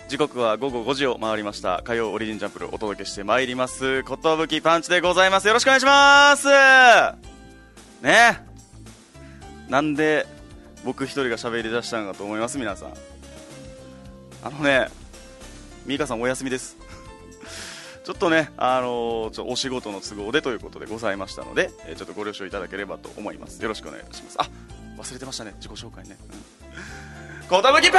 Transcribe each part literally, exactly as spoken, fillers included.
時刻は午後ごじを回りました。火曜オリジンジャンプルお届けしてまいりますことぶきパンチでございます。よろしくお願いしますね。なんで僕一人が喋り出したのかと思います。皆さん、あのね、ミカさんお休みですちょっとね、あのー、ちょお仕事の都合でということでございましたので、えー、ちょっとご了承いただければと思います。よろしくお願いします。あ、忘れてましたね、自己紹介ね。ことぶきパン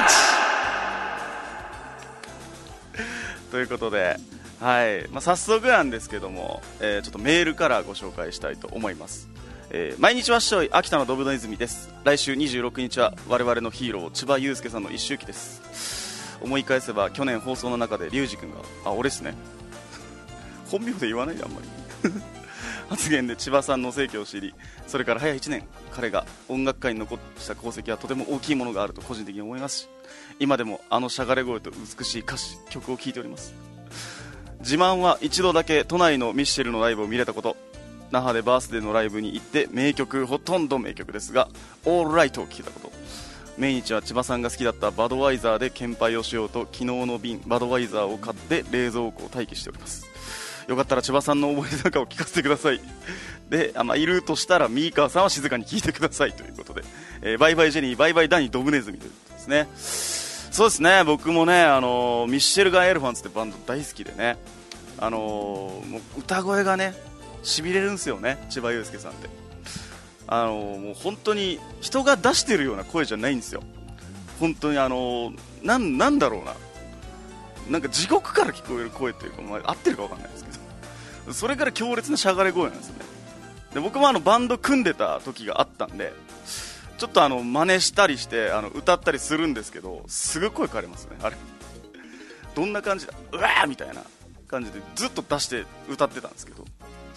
チということで、はい、まあ、早速なんですけども、えー、ちょっとメールからご紹介したいと思います。えー、毎日わっしょい秋田のドブの泉です。来週にじゅうろくにちは我々のヒーロー千葉雄介さんの一周忌です。思い返せば去年放送の中でリュウジ君が、あ、俺っすね本名で言わないであんまり発言で千葉さんの生協を知り、それから早いいちねん、彼が音楽界に残した功績はとても大きいものがあると個人的に思いますし、今でもあのしゃがれ声と美しい歌詞曲を聴いております。自慢は一度だけ都内のミッシェルのライブを見れたこと。那覇でバースデーのライブに行って名曲、ほとんど名曲ですがオールライトを聴いたこと。命日は千葉さんが好きだったバドワイザーで献杯をしようと昨日の瓶バドワイザーを買って冷蔵庫を待機しております。よかったら千葉さんの思い出なんかを聞かせてください。で、あ、まあ、いるとしたらミーカーさんは静かに聞いてくださいということで、えー、バイバイジェニーバイバイダニードブネズミということですね。そうですね、僕もね、あのー、ミッシェルガン・エルファンツってバンド大好きでね、あのー、もう歌声がねしびれるんですよね、千葉雄介さんって。あのー、もう本当に人が出してるような声じゃないんですよ。本当にあのー、なん、なんだろうな、なんか地獄から聞こえる声っていうか、まあ、合ってるか分かんないですけど、それから強烈なしゃがれ声なんですよね。で、僕もあのバンド組んでた時があったんで、ちょっとあの真似したりしてあの歌ったりするんですけど、すぐ声変わりますね。あれどんな感じだ、うわーみたいな感じでずっと出して歌ってたんですけど、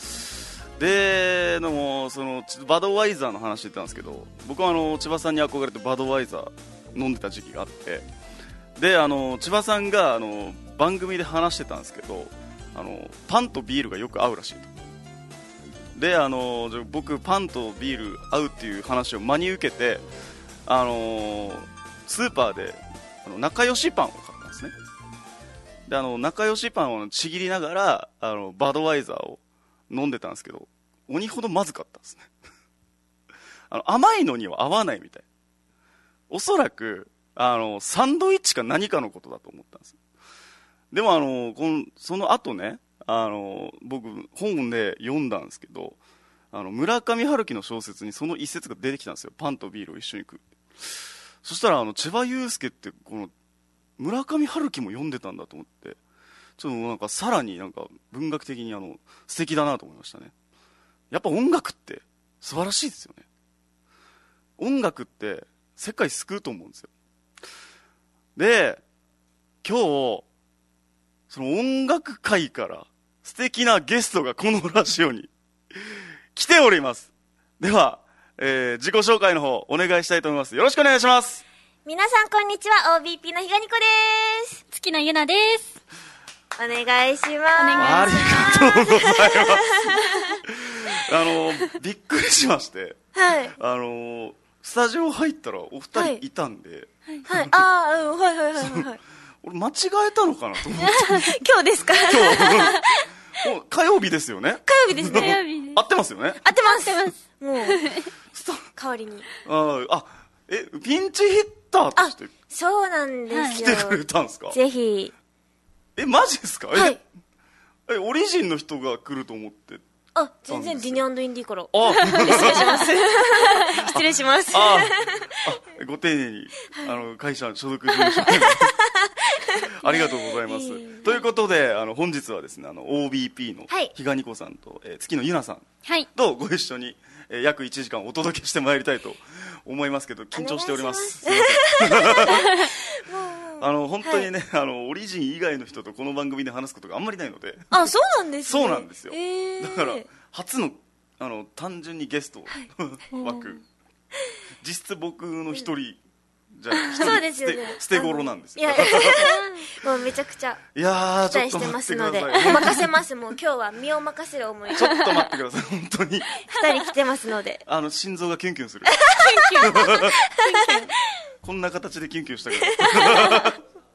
で、でもそのバドワイザーの話してたんですけど、僕はあの千葉さんに憧れてバドワイザー飲んでた時期があって、で、あの千葉さんがあの番組で話してたんですけど、あのパンとビールがよく合うらしいと。で、あの僕パンとビール合うっていう話を真に受けて、あのスーパーであの仲良しパンを買ったんですね。で、あの仲良しパンをちぎりながらあのバドワイザーを飲んでたんですけど、鬼ほどまずかったんですねあの甘いのには合わないみたい。おそらくあのサンドイッチか何かのことだと思ったんです。でもあのこのその後ね、あの僕本で読んだんですけど、あの村上春樹の小説にその一節が出てきたんですよ。パンとビールを一緒に食う。そしたらあの千葉雄介ってこの村上春樹も読んでたんだと思って、ちょっとなんかさらになんか文学的にあの素敵だなと思いましたね。やっぱ音楽って素晴らしいですよね。音楽って世界救うと思うんですよ。で、今日その音楽界から素敵なゲストがこのラジオに来ております。では、えー、自己紹介の方お願いしたいと思います。よろしくお願いします。 皆さんこんにちは、 オービーピー のひがにこです。 月野ゆなです。 お願いします。 ありがとうございますあのびっくりしまして、はい、あのスタジオ入ったらお二人いたんで、 はいはい、ああ、うん、はいはいはいはい。 俺間違えたのかなと思って今日ですか？ 今日火曜日ですよね。 火曜日ですね。火曜日です。 合ってますよね。 合ってます。合ってます。もう代わりに。 ああ、え、ピンチヒッターとして。 そうなんですよ。 来てくれたんですか？ ぜひ。 え、マジですか？え、 はい、 え、オリジンの人が来ると思って。 あ、全然ディニー&インディーから。 あ、 失礼します。失礼します。 ああ、ご丁寧に、あの、会社所属事務所ありがとうございます。ということで、あの、本日はですね、あの、オービーピー のひがにこさんと、えー、月野ゆなさんとご一緒に、えー、約いちじかんお届けしてまいりたいと思いますけど、緊張しております。すいません。あの本当にね、はい、あのオリジン以外の人とこの番組で話すことがあんまりないので。 あ、そうなんですね。 そうなんですよ、 えー、 だから初の、あの単純にゲスト、はい、枠実質僕の一人じゃあそうですよね、 捨て頃なんですよ。 いやもうめちゃくちゃ期待してますので、任せます。もう今日は身を任せる思い。 ちょっと待ってください、本当に二人来てますので、 あの心臓がキュンキュンするこんな形でキュンキュンしたから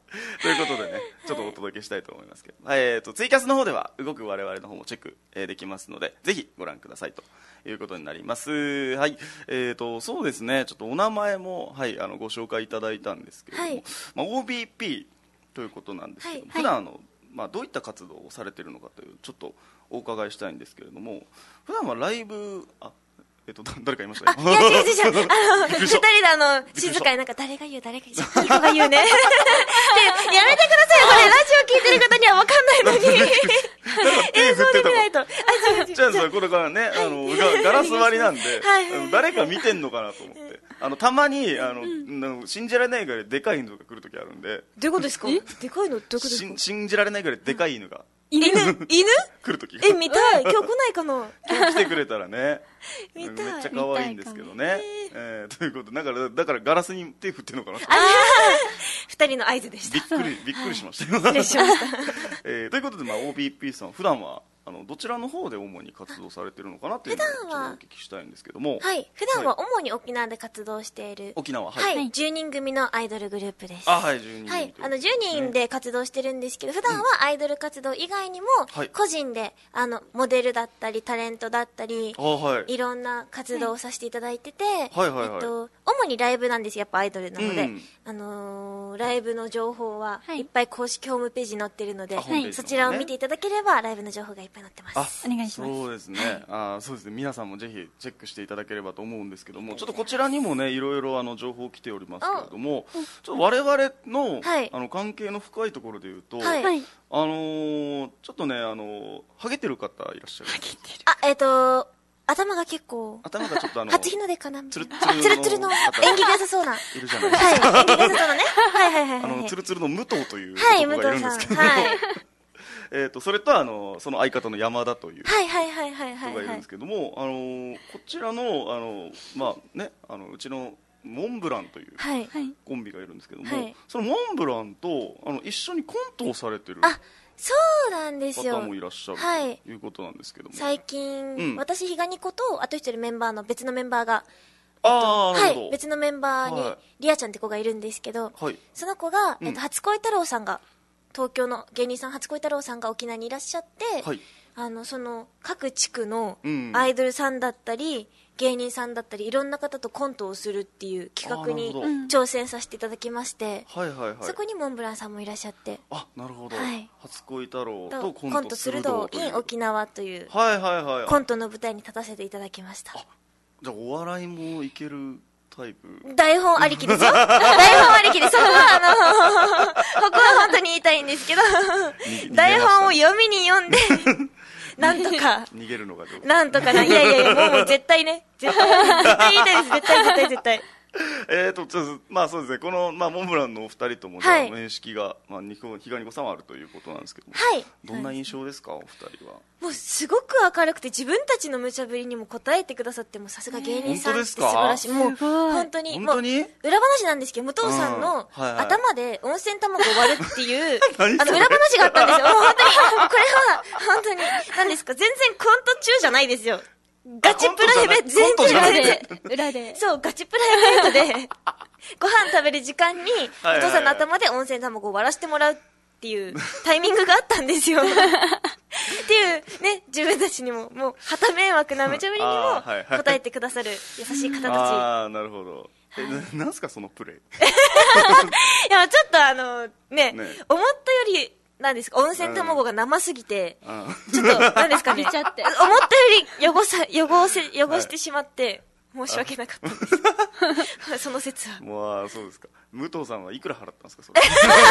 ということでね、ちょっとお届けしたいと思いますけど、はい、えーとツイキャスの方では動く我々の方もチェック、えー、できますので、ぜひご覧くださいということになります。はい、えーとそうですね、ちょっとお名前も、はい、あのご紹介いただいたんですけれども、はい、まあ、オービーピー ということなんですけども、はい、普段あの、まあ、どういった活動をされているのかというちょっとお伺いしたいんですけれども、普段はライブ、あえっと、誰かいましたね。いや、違う違う違う。あの、二人であの、静かになんか、誰が言う、誰が言う、いい子が言うね。で、やめてくださいよ、これ、ラジオ聞いてる方には分かんないのに。映像で見ないと。あ、違う違う。 じゃあさ、これからね、あの、ガラス割りなんで、誰か見てんのかなと思って。あの、たまに、あの、信じられないぐらいでかい犬が来るときあるんで。 どういうことですか？でかいのどういうことですか？ 信じられないぐらいでかい犬が。 犬犬来るときえ、見たい。今日来ないかな。 今日来てくれたらね。 見たい。 めっちゃ可愛いんですけどね。えー、ということで、だから、だからガラスに手振ってるのかなと。 ああ二人の合図でした。 びっくり、びっくりしましたよ。 失礼しました。 えー、ということで、まあ、オービーピー さん、普段は、あの、どちらの方で主に活動されてるのかなというのをちょっとお聞きしたいんですけども。 はい。普段は主に沖縄で活動している。 沖縄、 はい。はい。じゅうにん組のアイドルグループです。 あ、はい、じゅうにん組。 はい。あの、じゅうにんで活動してるんですけど、普段はアイドル活動以外にも、個人で、あの、モデルだったり、タレントだったり、はい。いろんな活動をさせていただいてて、はいはいはい。えっと、主にライブなんですよ、やっぱアイドルなので。あの、ライブの情報はいっぱい公式ホームページに載ってるので、そちらを見ていただければ、ライブの情報がいっぱい載ってます。 お願いします。 そうですね。あ、そうですね。皆さんもぜひチェックしていただければと思うんですけども、ちょっとこちらにもね、いろいろあの情報来ておりますけれども、ちょっと我々の、はい、あの関係の深いところで言うと、はい、あのー、ちょっとね、あのー、ハゲてる方いらっしゃる。ハゲてる。 あ、えっ、ー、と頭が結構。 頭がちょっとあの。 初日の出かな。 つるつる。つるつるの。演技が良さそうな。 いるじゃないですか。 はい。演技が良さそうなね。はいはいはい。 あの、つるつるの武藤という男がいるんですけど。はい。えっと、それとあの、その相方の山田という。 はいはいはいはいはい。 人がいるんですけども、あの、こちらの、あの、まあね、あの、うちのモンブランというコンビがいるんですけども、そのモンブランと、あの、一緒にコントをされてる。 あ、そうなんですよ。 方もいらっしゃるということなんですけども。 最近、私、ひがにことあと一人メンバーの別のメンバーが、 ああ、 はい、別のメンバーにリアちゃんって子がいるんですけど、その子が、えっと、初恋太郎さんが、東京の芸人さん初恋太郎さんが沖縄にいらっしゃって、あの、その、各地区のアイドルさんだったり、芸人さんだったりいろんな方とコントをするっていう企画に挑戦させていただきまして、はいはいはい、そこにモンブランさんもいらっしゃって、 あ、なるほど、はい、初恋太郎とコントするど in 沖縄という、はいはいはい、コントの舞台に立たせていただきました。あ、 じゃあお笑いもいけるタイプ？ 台本ありきですよ。台本ありきで、そこはあのここは本当に言いたいんですけど台本を読みに読んでなんとか逃げるのがどうなんとかな、いやいやいや、もうもう絶対ね、絶対絶対言いたいです、絶対絶対絶対えーとちょっとまあそうですね、この、まあ、モンブランのお二人とも、はい、面識が、まあ、ひがにこさんはあるということなんですけども、はい、どんな印象ですか、お二人は。 もうすごく明るくて、自分たちの無茶ぶりにも答えてくださって、もさすが芸人さんって素晴らしい。もう本当に、もう裏話なんですけど、武藤さんの頭で温泉卵を割るっていう、あの裏話があったんですよ。もう本当に、これは本当に何ですか、全然コント中じゃないですよ。ガチプライベート、全然裏で、裏で。そう、ガチプライベートで、ご飯食べる時間に、お父さんの頭で温泉卵を割らしてもらうっていうタイミングがあったんですよ。っていうね、自分たちにも、もう、旗迷惑な無茶ぶりにも答えてくださる優しい方たち。 ああ、なるほど。え、な、なんすかそのプレイ。いや、ちょっとあの、ね、ね思ったより、なんですか、温泉卵が生すぎて、うん、ちょっと、なんですかね、思ったより汚さ、汚せ、汚してしまって、申し訳なかったんです。その説は。 もう、そうですか。武藤さんはいくら払ったんですか、それ。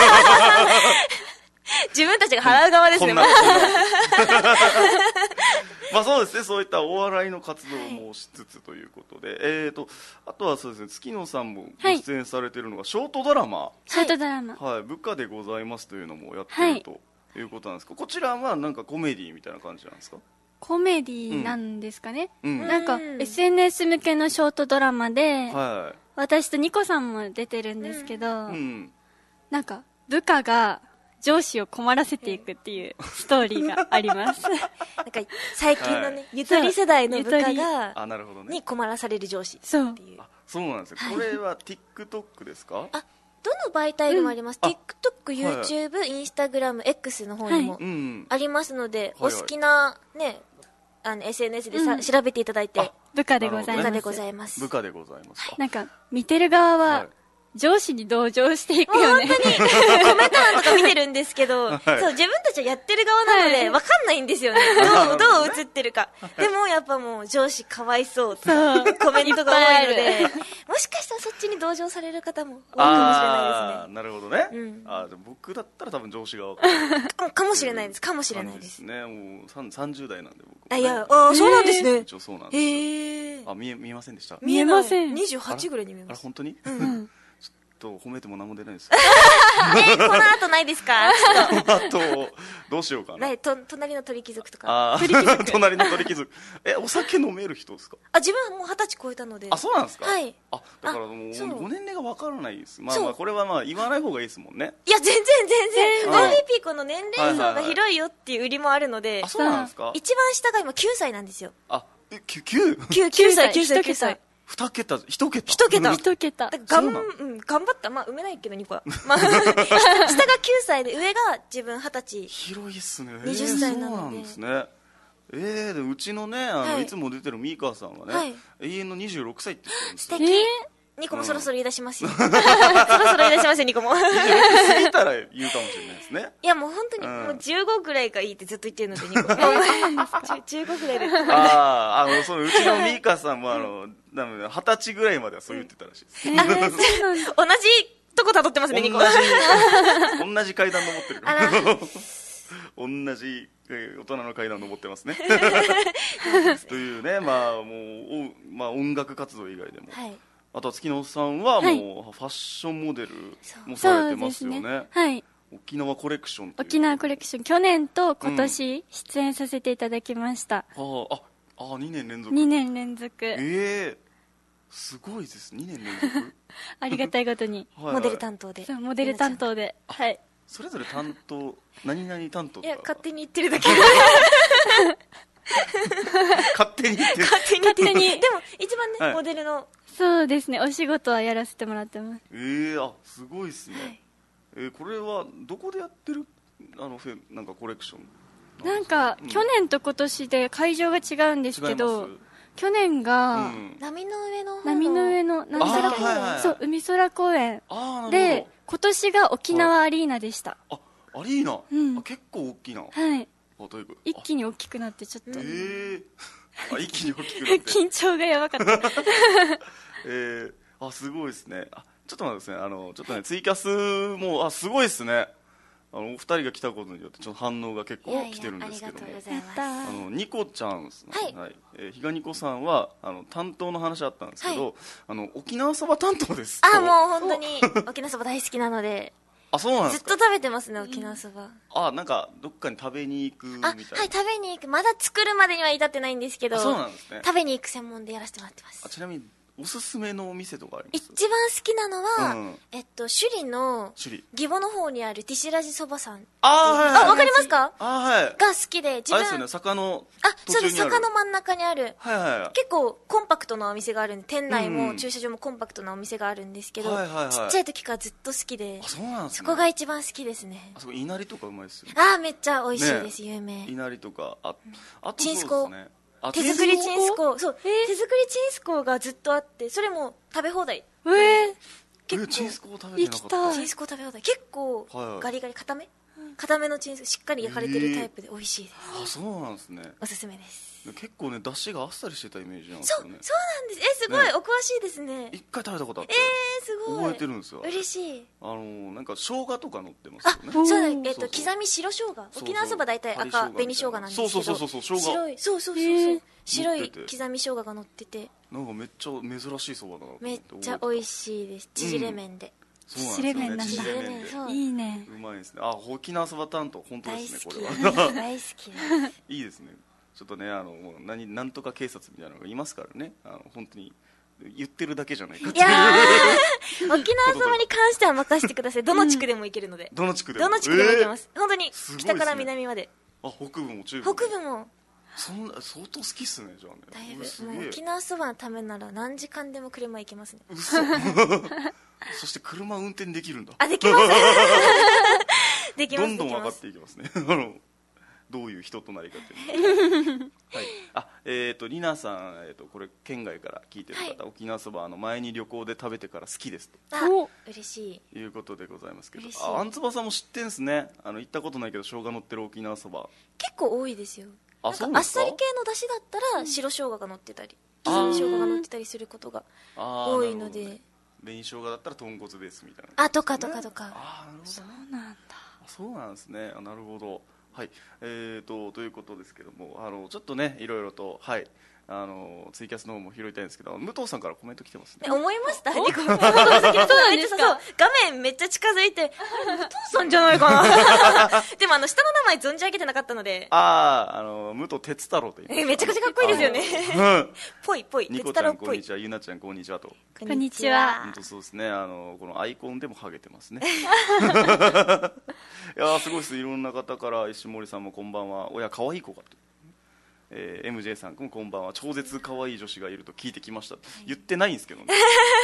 自分たちが払う側ですね、まあそうですね、そういったお笑いの活動もしつつということで、はい、えーと、あとはそうですね、月野さんもご出演されているのが、ショートドラマ、はい、 ショートドラマ。 はい、部下でございますというのもやっているということなんですか、はい、こちらはなんかコメディみたいな感じなんですか？ コメディなんですかね、うんうん、なんか エスエヌエス 向けのショートドラマで、はい、私とニコさんも出てるんですけど、うん、なんか部下が上司を困らせていくっていうストーリーがあります。なんか最近のね、はい、ゆとり世代の部下があ、なるほどね、に困らされる上司っていう。 あ、そうなんですよ。これは TikTok ですか？ あ、 どの媒体でもあります。TikTok、YouTube、Instagram、X の方にもありますので、お好きなね、あの エスエヌエス でさ、調べていただいて。 部下でございます。 部下でございます。 部下でございます。 なんか、見てる側は、上司に同情していくよね。 本当に、コメント欄とか見てるんですけど、はい、そう、自分たちはやってる側なので、わかんないんですよね。どう、どう映ってるか。でも、やっぱもう、上司かわいそうってコメントが多いので、もしかしたらそっちに同情される方も多いかもしれないですね。 なるほどね。うん、あでも僕だったら多分上司側かかもしれないです。かもしれないです。 ね、もうさんじゅう代なんで僕、ね。 あ、いや、あ、そうなんですね。 一応そうなんです。へえ。 あ、見え、見えませんでした？ 見えません。 にじゅうはちぐらいに見えます。 あ、本当に？ うん。 と褒めても何も出ないです。 え、この後ないですか？ この後どうしようかな。 と隣の鳥貴族とか。 ああ、隣の鳥貴族。え、お酒飲める人ですか？ あ、自分はもう二十歳超えたので。 あ、そうなんですか？ はい。 あ、だからもうご年齢がわからないです。まあまあこれはまあ言わない方がいいですもんね。 いや全然全然。オービーピー この年齢層が広いよっていう売りもあるので。 あ、そうなんですか？ 一番下が今きゅうさいなんですよ。 あ、え、きゅう？ きゅうきゅうさい、きゅうさい、きゅうさい。 二桁、一桁。 一桁。 一桁。 がん、うん、頑張った。まあ、埋めないけど、にこは。まあ、下がきゅうさいで、上が自分はたち。 広いっすね。 にじゅっさいなので。 そうなんですね。ええ、でうちのね、あの、いつも出てるミーカーさんはね、永遠のにじゅうろくさいって言ってるんですよ。 素敵。ニコもそろそろ言い出しますよ。そろそろ言い出しますよ、ニコも。 にじゅうろく過ぎたら言うかもしれないですね。 いや、もう本当に、もうじゅうごぐらいがいいってずっと言ってるので、ニコ。じゅうごぐらいで。 ああ、あの、その、うちのミーカーさんも、あの、なので、二十歳ぐらいまではそう言ってたらしいです。 同じとこ辿ってますね、ニコ。 同じ、同じ階段登ってる。同じ大人の階段登ってますね。というね、まあ、もう、まあ、音楽活動以外でも。はい。あとは月野さんはもうファッションモデルもされてますよね。ね、 はい。 沖縄コレクション。 沖縄コレクション、去年と今年出演させていただきました。 うん、ああ、あ、にねん連続。 にねん連続。 ええー、すごいです。にねん連続。 ありがたいことに。 はいはい、モデル担当で。 そう、モデル担当で。はい。 それぞれ担当、何々担当とか。 いや、勝手に言ってるだけ。 勝手に言ってる。 勝手に。勝手に。でも、一番ね、はい、モデルの。 そうですね、お仕事はやらせてもらってます。 ええー、あ、すごいですね。はい、えー、これは、どこでやってる、あの、なんかコレクションなんか、うん、去年と今年で会場が違うんですけど、去年が、うん、 波の上の波の上の、なんだっけ、はいはい、そう、海空公園で、今年が沖縄アリーナでした。 はい、あ、アリーナ、うん、あ、結構大きな。 はい。一気に大きくなってちょっと。 えー、あ、一気に大きくなって。 緊張がやばかった。 えー、あ、すごいですね。あ、ちょっと待ってですね、あの、ちょっとね、ツイキャスも、あ、すごいですね。あの、お二人が来たことによって、ちょっと反応が結構来てるんですけども。 いやいや、ありがとうございます。あの、ニコちゃんですね。 はい。 はい、えー、ひがニコさんは、あの、担当の話あったんですけど、はい、あの、沖縄そば担当です。 あ、もう本当に、沖縄そば大好きなので。 あ、そうなんですか。 ずっと食べてますね、沖縄そば。 あ、なんか、どっかに食べに行くみたいな。 あ、はい、食べに行く。まだ作るまでには至ってないんですけど。 そうなんですね。 食べに行く専門でやらせてもらってます。 あ、ちなみに、おすすめのお店とかあります？ 一番好きなのは、うん、えっと、首里の、 首里。 義母の方にあるティシラジそばさん。 あー、はい、はい。 あ、わかりますか？ あー、はい。 が好きで、自分。 あれですよね、坂の。 あ、そうです、坂の真ん中にある。 はいはいはい。 結構、コンパクトなお店があるんで、店内も駐車場もコンパクトなお店があるんですけど、はいはいはい、ちっちゃい時からずっと好きで。 あ、そうなんですね。 そこが一番好きですね。 あそこ、いなりとかうまいですよね。 あー、めっちゃ美味しいです、ね、有名。 いなりとか、あ、あとチンスコ。手作りチンスコ、そう、えー、手作りチンスコがずっとあって、それも食べ放題。 えー、 結構チンスコを食べてなかった。 チンスコ食べ放題。結構、ガリガリ固め固めのチンスコ、しっかり焼かれてるタイプで美味しいです。 えー、あ、そうなんですね。 おすすめです。 結構ね、出汁があっさりしてたイメージなんですよね。 そう、そうなんです。え、すごい、ね、お詳しいですね。 一回食べたことあって。 えー、すごい。 覚えてるんですよ。 嬉しい。 あのー、なんか生姜とか乗ってますよね。 あ、そうだ、えっと、刻み白生姜。沖縄そば大体赤、紅生姜なんですけど。 そうそうそうそう、生姜。 白い、そうそうそうそう。白い刻み生姜が乗ってて。 なんかめっちゃ珍しいそばだな。 めっちゃ美味しいです。縮れ麺で。 縮れ麺なんだ。 縮れ麺。 いいね。 うまいですね。あ、沖縄そば担当、本当ですね、これは。大好き。 いいですね。ちょっとね、あの、もう何、なんとか警察みたいなのがいますからね。あの、本当に。言ってるだけじゃないかっていう。いやー沖縄そばに関しては任せてください。どの地区でも行けるので。 どの地区でもどの地区でも行けます。本当に、北から南まで。 あ、北部も中部も。 北部も。 そんな相当好きっすねじゃあね。 だいぶもう沖縄そばのためなら何時間でも車行けますね。 嘘そして車運転できるんだ。 あ、できますできます。 どんどん分かっていきますねあのどういう人となりかっていうはい、あ、えっ、ー、とりなさん、えー、とこれ県外から聞いてる方、はい、沖縄そばあの前に旅行で食べてから好きですとあ嬉しいいうことでございますけど、あ、あんつばさんも知ってんすね。あの行ったことないけど生姜乗ってる沖縄そば結構多いですよ。 あ、そうなんかあっさり系の出汁だったら白生姜が乗ってたり刻み生姜が乗ってたりすることが多いので、ね、 紅生姜だったら豚骨ベースみたいな、ね、 あとかとかとか。 あ、なるほど、ね、 そうなんだ。 そうなんですね。あ、なるほど。はい、えーとということですけども、あのちょっとねいろいろと、はい、あのツイキャスの方も拾いたいんですけど、武藤さんからコメント来てますね。 思いました。そうなんですか。画面めっちゃ近づいて、武藤さんじゃないかなでもあの下の名前存じ上げてなかったので。 ああ、あの武藤哲太郎と言います。 え、めちゃくちゃかっこいいですよねぽいぽい。 ニコちゃんこんにちは、ゆなちゃんこんにちはと。 こんにちは。 本当そうですね。あのこのアイコンでもハゲてますねいやすごいです。いろんな方から石森さんもこんばんは、親可愛い子がと、えー、エムジェー さんもこんばんは、超絶可愛い女子がいると聞いてきました。言ってないんですけどね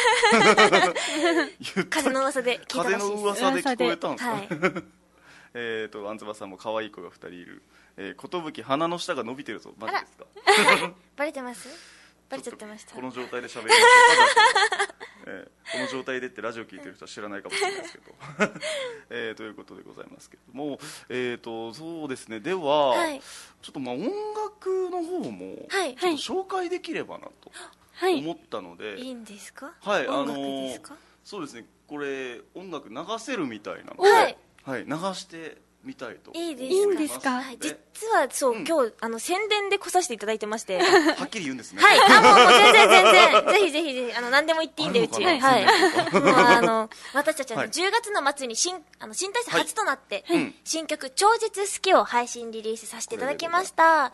風の噂で聞いたらしいです。 風の噂で聞こえたんですか、 はい、 えっとあんつばさんも可愛い子がふたりいる、えー、ことぶき鼻の下が伸びてるぞ。マジですかバレてます？バレちゃってました。 この状態で喋るえー、この状態でってラジオ聞いてる人は知らないかもしれないですけど、えー、ということでございますけども、えーとそうですね。では、はい、ちょっとまあ音楽の方もちょっと紹介できればなと思ったので、 はい、いいんですか？ はい、 音楽ですか？ あのそうですね。これ音楽流せるみたいなので、 はい、 はい、流してみたいといいです。 いいんですか？ はい、実はそう、うん、今日あの宣伝で来させていただいてましてはっきり言うんですね。 はい、あ、もう、もう全然全然ぜひぜひぜひあの何でも言っていいんでうち、はい、はい、あの私たちあのじゅうがつの末に新あの新体制初となって、はい、新曲超絶好きを配信リリースさせていただきました。はい、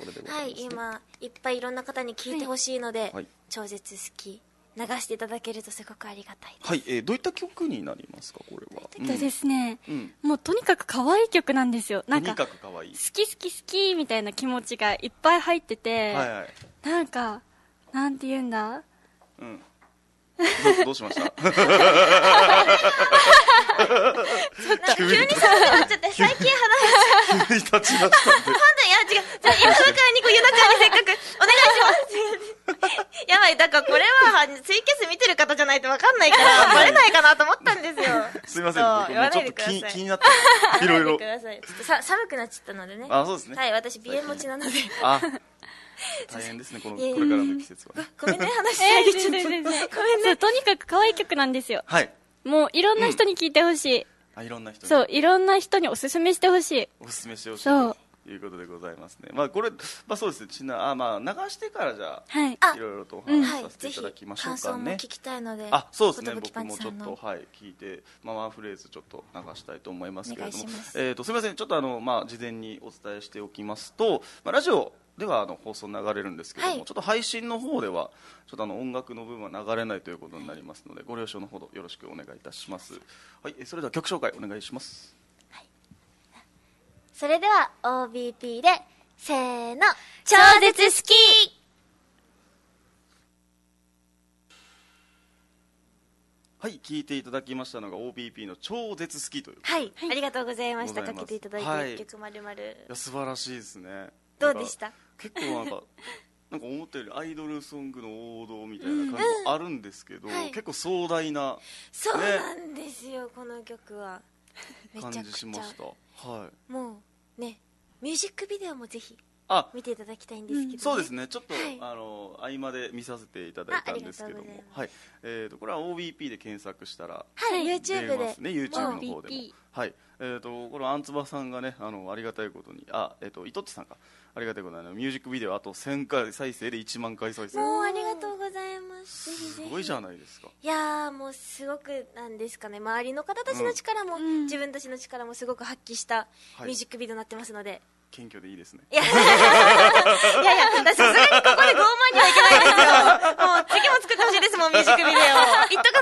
今いっぱいいろんな方に聴いてほしいので、はい、超絶好き流していただけるとすごくありがたいです。 はい、えー、どういった曲になりますかこれは？ えっとですね、うん、もうとにかく可愛い曲なんですよ。なんかとにかく可愛い、 好き好き好きみたいな気持ちがいっぱい入ってて、はいはい、なんかなんて言うんだ、 うんど, どうしました急に寒くなっちゃって最近話急に立ちましたんで本当にいや違うじゃあ今からニコユナちゃんにせっかくお願いしますやばい、だからこれはツイキャス見てる方じゃないと分かんないからバレないかなと思ったんですよすいません、僕もちょっと 気, 気になっていろいろちょっとさ寒くなっちゃったのでね。 あ、そうですね。 はい、私鼻炎持ちなのであ大変ですね、このこれからの季節は。 ごめんね、話し上げちゃって。ごめんね。 とにかく可愛い曲なんですよ。 はい。 もういろんな人に聴いてほしい。 あ、いろんな人に。 そう、いろんな人におすすめしてほしい。 おすすめしてほしい。そうということでございますね。まあこれ、まあそうですね。ちなあまあ流してからじゃあ、はい、いろいろとお話しさせていただきましょうかね。 感想も聞きたいので。 あ、そうですね。僕もちょっとはい聞いて、まあワンフレーズちょっと流したいと思いますけれども、えっとすみません。ちょっとあのまあ事前にお伝えしておきますと、まあラジオではあの放送流れるんですけども、はい、ちょっと配信の方ではちょっとあの音楽の部分は流れないということになりますので、ご了承のほどよろしくお願いいたします。はい、それでは曲紹介お願いします。 はい、それでは オービーピー でせーの、超絶好き。 はい、聞いていただきましたのが オービーピー の超絶好きという。 はい、ありがとうございました。かけていただいて、はい、曲まるまる。 いや素晴らしいですね。 どうでした？ 結構なんかなんか思ったよりアイドルソングの王道みたいな感じもあるんですけど、うんはい、結構壮大な、ね、 そうなんですよ、この曲はめちゃくちゃ感じしました。はい。 もうね、ミュージックビデオもぜひ見ていただきたいんですけど、ね、 うん、そうですね。ちょっと、はい、あの合間で見させていただいたんですけども、はい、えーとこれは オービーピー で検索したら、 はい、YouTube で、 ね、YouTube の方でも、はい、えーとこのあんつばさんがね、あのありがたいことに、あ、えーといとっちさんか、ありがたいことにミュージックビデオあとせんかい再生でいちまんかい再生。 もうありがとうございます。ぜひぜひ。 すごいじゃないですか。 いやーもうすごくなんですかね、周りの方たちの力も、うん、自分たちの力もすごく発揮したミュージックビデオになってますので、はい、 謙虚でいいですね。 いやいやいや、さすがにここで傲慢にはいけないですよ。もう次も作ってほしいですもん、ミュージックビデオ。言っとか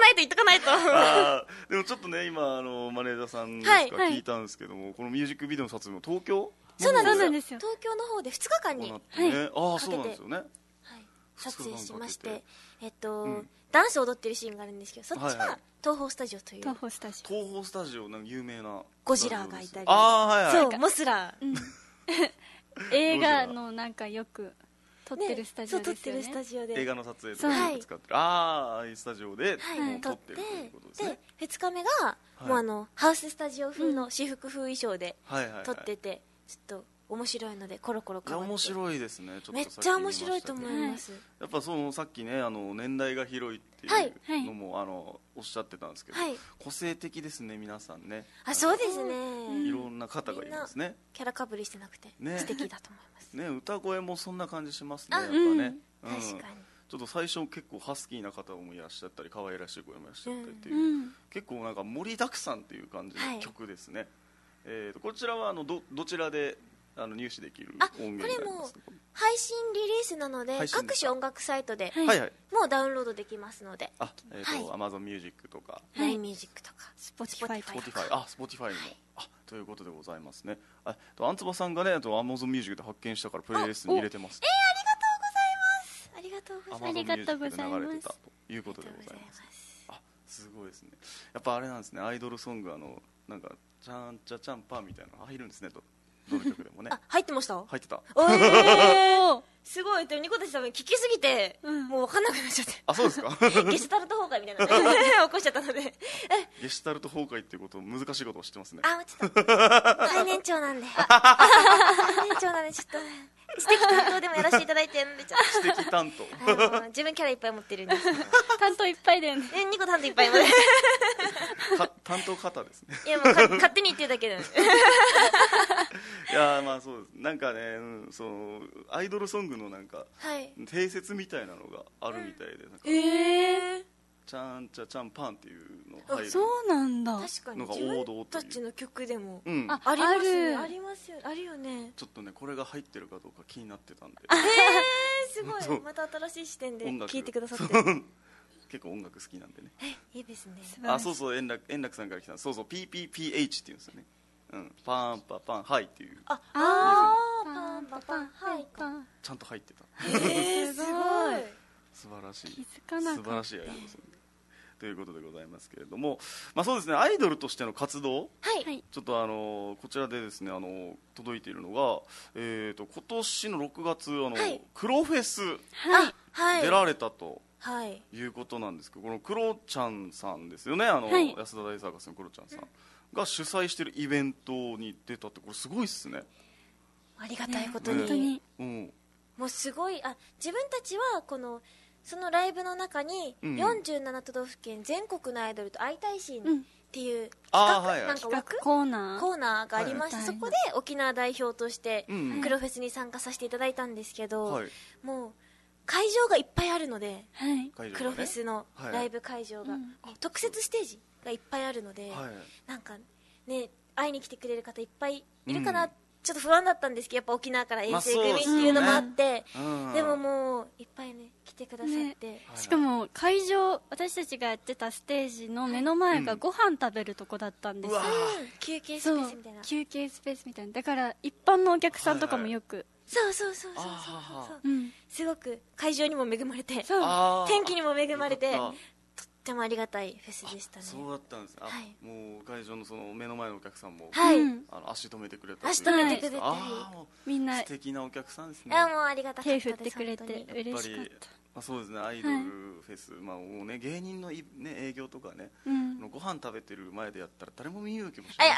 ないと言っとかないとあでもちょっとね今あのマネージャーさんですか、はい、聞いたんですけども、このミュージックビデオの撮影も東京そうなんですよ、東京の方でふつかかんに、 ね、はい、ああそうなんですよね、はい、 撮影しまして、えっと、うん、ダンス踊ってるシーンがあるんですけど、そっちは東宝スタジオという、 東宝スタジオ東宝スタジオなんか有名なゴジラがいたり、 ああはいはい、 そうモスラー、うん、 映画のなんかよく撮ってるスタジオですよね。 そう撮ってるスタジオで映画の撮影とかよく使ってる、ああああいうスタジオで撮ってるということですね。 でふつかめがもうあのハウススタジオ風の私服風衣装で撮ってて、ちょっと面白いのでコロコロ変わって、 面白いですね。ちょっとめっちゃ面白いと思います。 やっぱそのさっきねあの年代が広いっていうのも、はい、あのおっしゃってたんですけど、はい、個性的ですね皆さんね。 あ、そうですね。 いろんな方がいますね。 キャラかぶりしてなくて、ね、素敵だと思いますね。歌声もそんな感じしますね。やっぱね、うん、 確かに。 ちょっと最初結構ハスキーな方もいらっしゃったり可愛らしい声もいらっしゃったりっていう、うん、結構なんか盛りだくさんっていう感じの曲ですね。はい、えーとこちらはあの ど, どちらであの入手できる音源になりますか？これも配信リリースなので各種音楽サイトで、はいはい、もうダウンロードできますので、 あ、えーとはい、Amazon Music とかライン Music とか Spotify とか Spotify、あ、Spotify にも、はい、あということでございますね。あとアンツバさんがね、あと Amazon Music で発見したからプレイリストに入れてます。 えー、ありがとうございます。ありがとうございます。 Amazon Music で流れてたということでございます。あ、すごいですね。やっぱあれなんですね、アイドルソングあのなんかチャンチャチャンパーみたいなの入るんですねと。どの曲でもね。 あ、入ってました。 入ってた。 えー、すごい。でもニコたち多分聞きすぎて、うん、もう分かんなくなっちゃって。 あ、そうですか。 ゲシュタルト崩壊みたいな起こしちゃったので。 ゲシュタルト崩壊っていうこと難しいことを知ってますね。 あ、ちょっと最年長なんで。最年長なんでちょっと。知的担当でもやらせていただいてるんでちょっと知的担当自分キャラいっぱい持ってるんです担当いっぱいだよね。 え、にこ担当いっぱい持ってる担当方ですね。 いやもうか勝手に言ってるだけだよね。 いやまあそうです。なんかね、うん、そのアイドルソングのなんか、はい、定説みたいなのがあるみたいで、なんかえーチャンチャチャンパンっていうの入るそうなんだ。 確かにのが王道自分たちの曲でも、 うん、 あ, ありますね。ありますよ。あるよね。 ちょっとねこれが入ってるかどうか気になってたんで。 えー、すごい。また新しい視点で聞いてくださって結構音楽好きなんでね。 え、いいですね。 あ、そうそう、円楽円楽さんから来た。そうそう ピーピーピーエイチ っていうんですよね。うん、パンパパンハイっていう。 ああパンパパンハイか。 ちゃんと入ってた。 えー、すごい。 素晴らしい。 気づかなかった。 素晴らしいアイドルソングということでございますけれども、まあそうですね、アイドルとしての活動、 はい、 ちょっとあのこちらでですねあの届いているのが、えーと今年のろくがつあの、はい、黒フェス、はい、出られたと。はい、いうことなんですけど、このクロちゃんさんですよね、あの、はい、安田大サーカスのクロちゃんさんが主催しているイベントに出たって、これすごいっすね。 ありがたいことに、 ね、 うん、もうすごい。あ、自分たちはこのそのライブの中によんじゅうなな都道府県全国のアイドルと会いたいシーンっていう企画、うん、なんか枠コーナーコーナーがありまして、はい、そこで沖縄代表として黒フェスに参加させていただいたんですけど、はい、もう会場がいっぱいあるので、はい、黒フェスのライブ会場が、はい、特設ステージがいっぱいあるので、はい、なんかね会いに来てくれる方いっぱいいるかなって、うん、ちょっと不安だったんですけど、やっぱ沖縄から遠征組っていうのもあって、まあ で, ねうん、でももういっぱいね来てくださって、ね、 しかも会場、私たちがやってたステージの目の前がご飯食べるとこだったんですよ、うん、 休憩スペースみたいな。 休憩スペースみたいな。だから一般のお客さんとかもよく、はいはい、 そうそうそうそうそうそう、うん、すごく会場にも恵まれて、天気にも恵まれて、とってもありがたいフェスでしたね。 そうだったんです。あ、はい、もう会場のその目の前のお客さんも、 はい、 あの足止めてくれた。 足止めてくれて、 みんな素敵なお客さんですね。 あ、もうありがたかったです。 手振ってくれて嬉しかった。 まあ、そうですね、アイドルフェス、はい、まあもうね芸人のい、ね、営業とかね、うん、ご飯食べてる前でやったら誰も見向きもしない。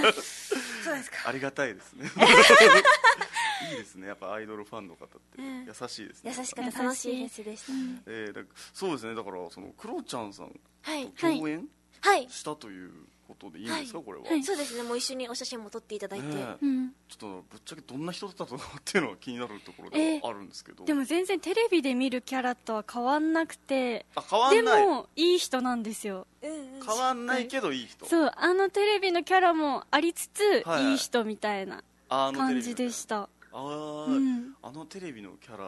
そうですか。 ありがたいですね。いいですね、やっぱアイドルファンの方って優しいですね。 優しかった、楽しいフェスでしたね。 えー、だそうですね、だからそのクロちゃんさんと共演、 はい、 したということでいいんですか、はい、これは、 はい、そうですね、もう一緒にお写真も撮っていただいて、ね、 うん、ちょっとぶっちゃけどんな人だったのかっていうのは気になるところではあるんですけど、 えー、でも全然テレビで見るキャラとは変わんなくて、 あ、変わんない。 でもいい人なんですよ、 うんうん、 変わんないけどいい人。 そう、あのテレビのキャラもありつつ、はい、いい人みたいな感じでした。 あ、うん、あのテレビのキャラっ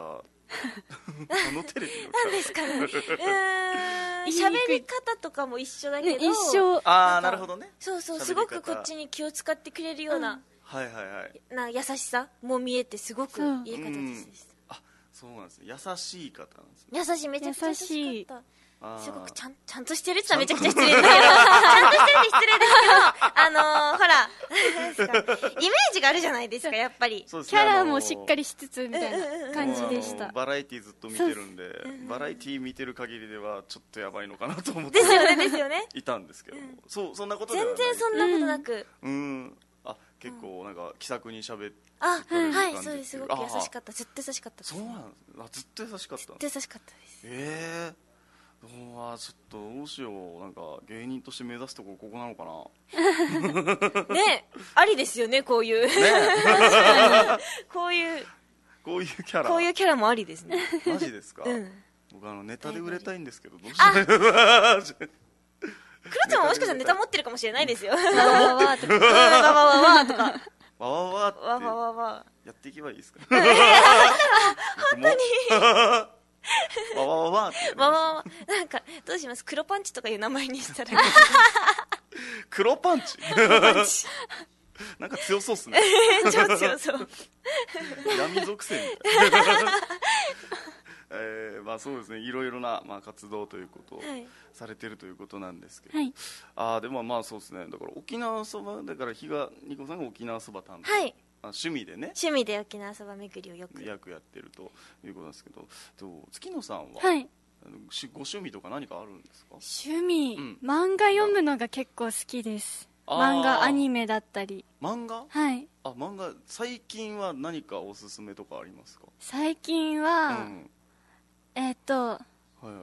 あのテレビのキャラなんですかね。うーん、喋り方とかも一緒だけど、 ね、一緒。 ああ、なるほどね。 そうそう、すごくこっちに気を使ってくれるような、 はいはいはい。 な優しさも見えて、すごくいい方です。 あ、そうなんですね。優しい方なんですね。 優しい、めちゃくちゃ優しかった。すごくちゃんちゃんとしてるって言ったらめちゃくちゃ失礼だけど、ちゃんとしてるって失礼ですけど、あのー、ほらイメージがあるじゃないですか、やっぱり、ね、 キャラもしっかりしつつみたいな感じでした。 バラエティずっと見てるんで、バラエティ見てる限りではちょっとやばいのかなと思ってですよねですよねいたんですけども、うん、そうそんなことではない。 全然そんなことなく、 うん、うん、あ、結構なんか気さくに喋って、 あ、はい、そうです。すごく優しかった。ずっと優しかったです。 そうなんです。あ、ずっと優しかった。 ずっと優しかったです。 ええー。うわ、ちょっとどうしよう、なんか芸人として目指すところここなのかな。ね、ありですよね、こういう。ね、こういう。 こういうキャラ。 こういうキャラもありですね。 マジですか。 うん。 僕あのネタで売れたいんですけど、どうしよう。クロちゃんももしかしたらネタ持ってるかもしれないですよ。わわわわとか。わわわわとか。 わわわって。 わわわやっていけばいいですか。 本当に。 わわわわって、ね、 わわわなんかどうします？黒パンチとかいう名前にしたら。 黒パンチ。なんか強そうっすね。 超強そう。 闇属性みたいな。えー、まあそうですね、いろいろな、まあ、活動ということをされてるということなんですけど、はい、あでもまあそうですね、だから沖縄そばだから比嘉ニコさんが沖縄そば担当、はい、趣味でね、 趣味で沖縄そば巡りをよくよくやってるということなんですけど、月野さんは、 はい、 あのご趣味とか何かあるんですか？ 趣味、うん、漫画読むのが結構好きです。漫画、アニメだったり。 漫画？ はい。 あ、漫画、最近は何かおすすめとかありますか？ 最近は、うん、えー、っと、 はいはい、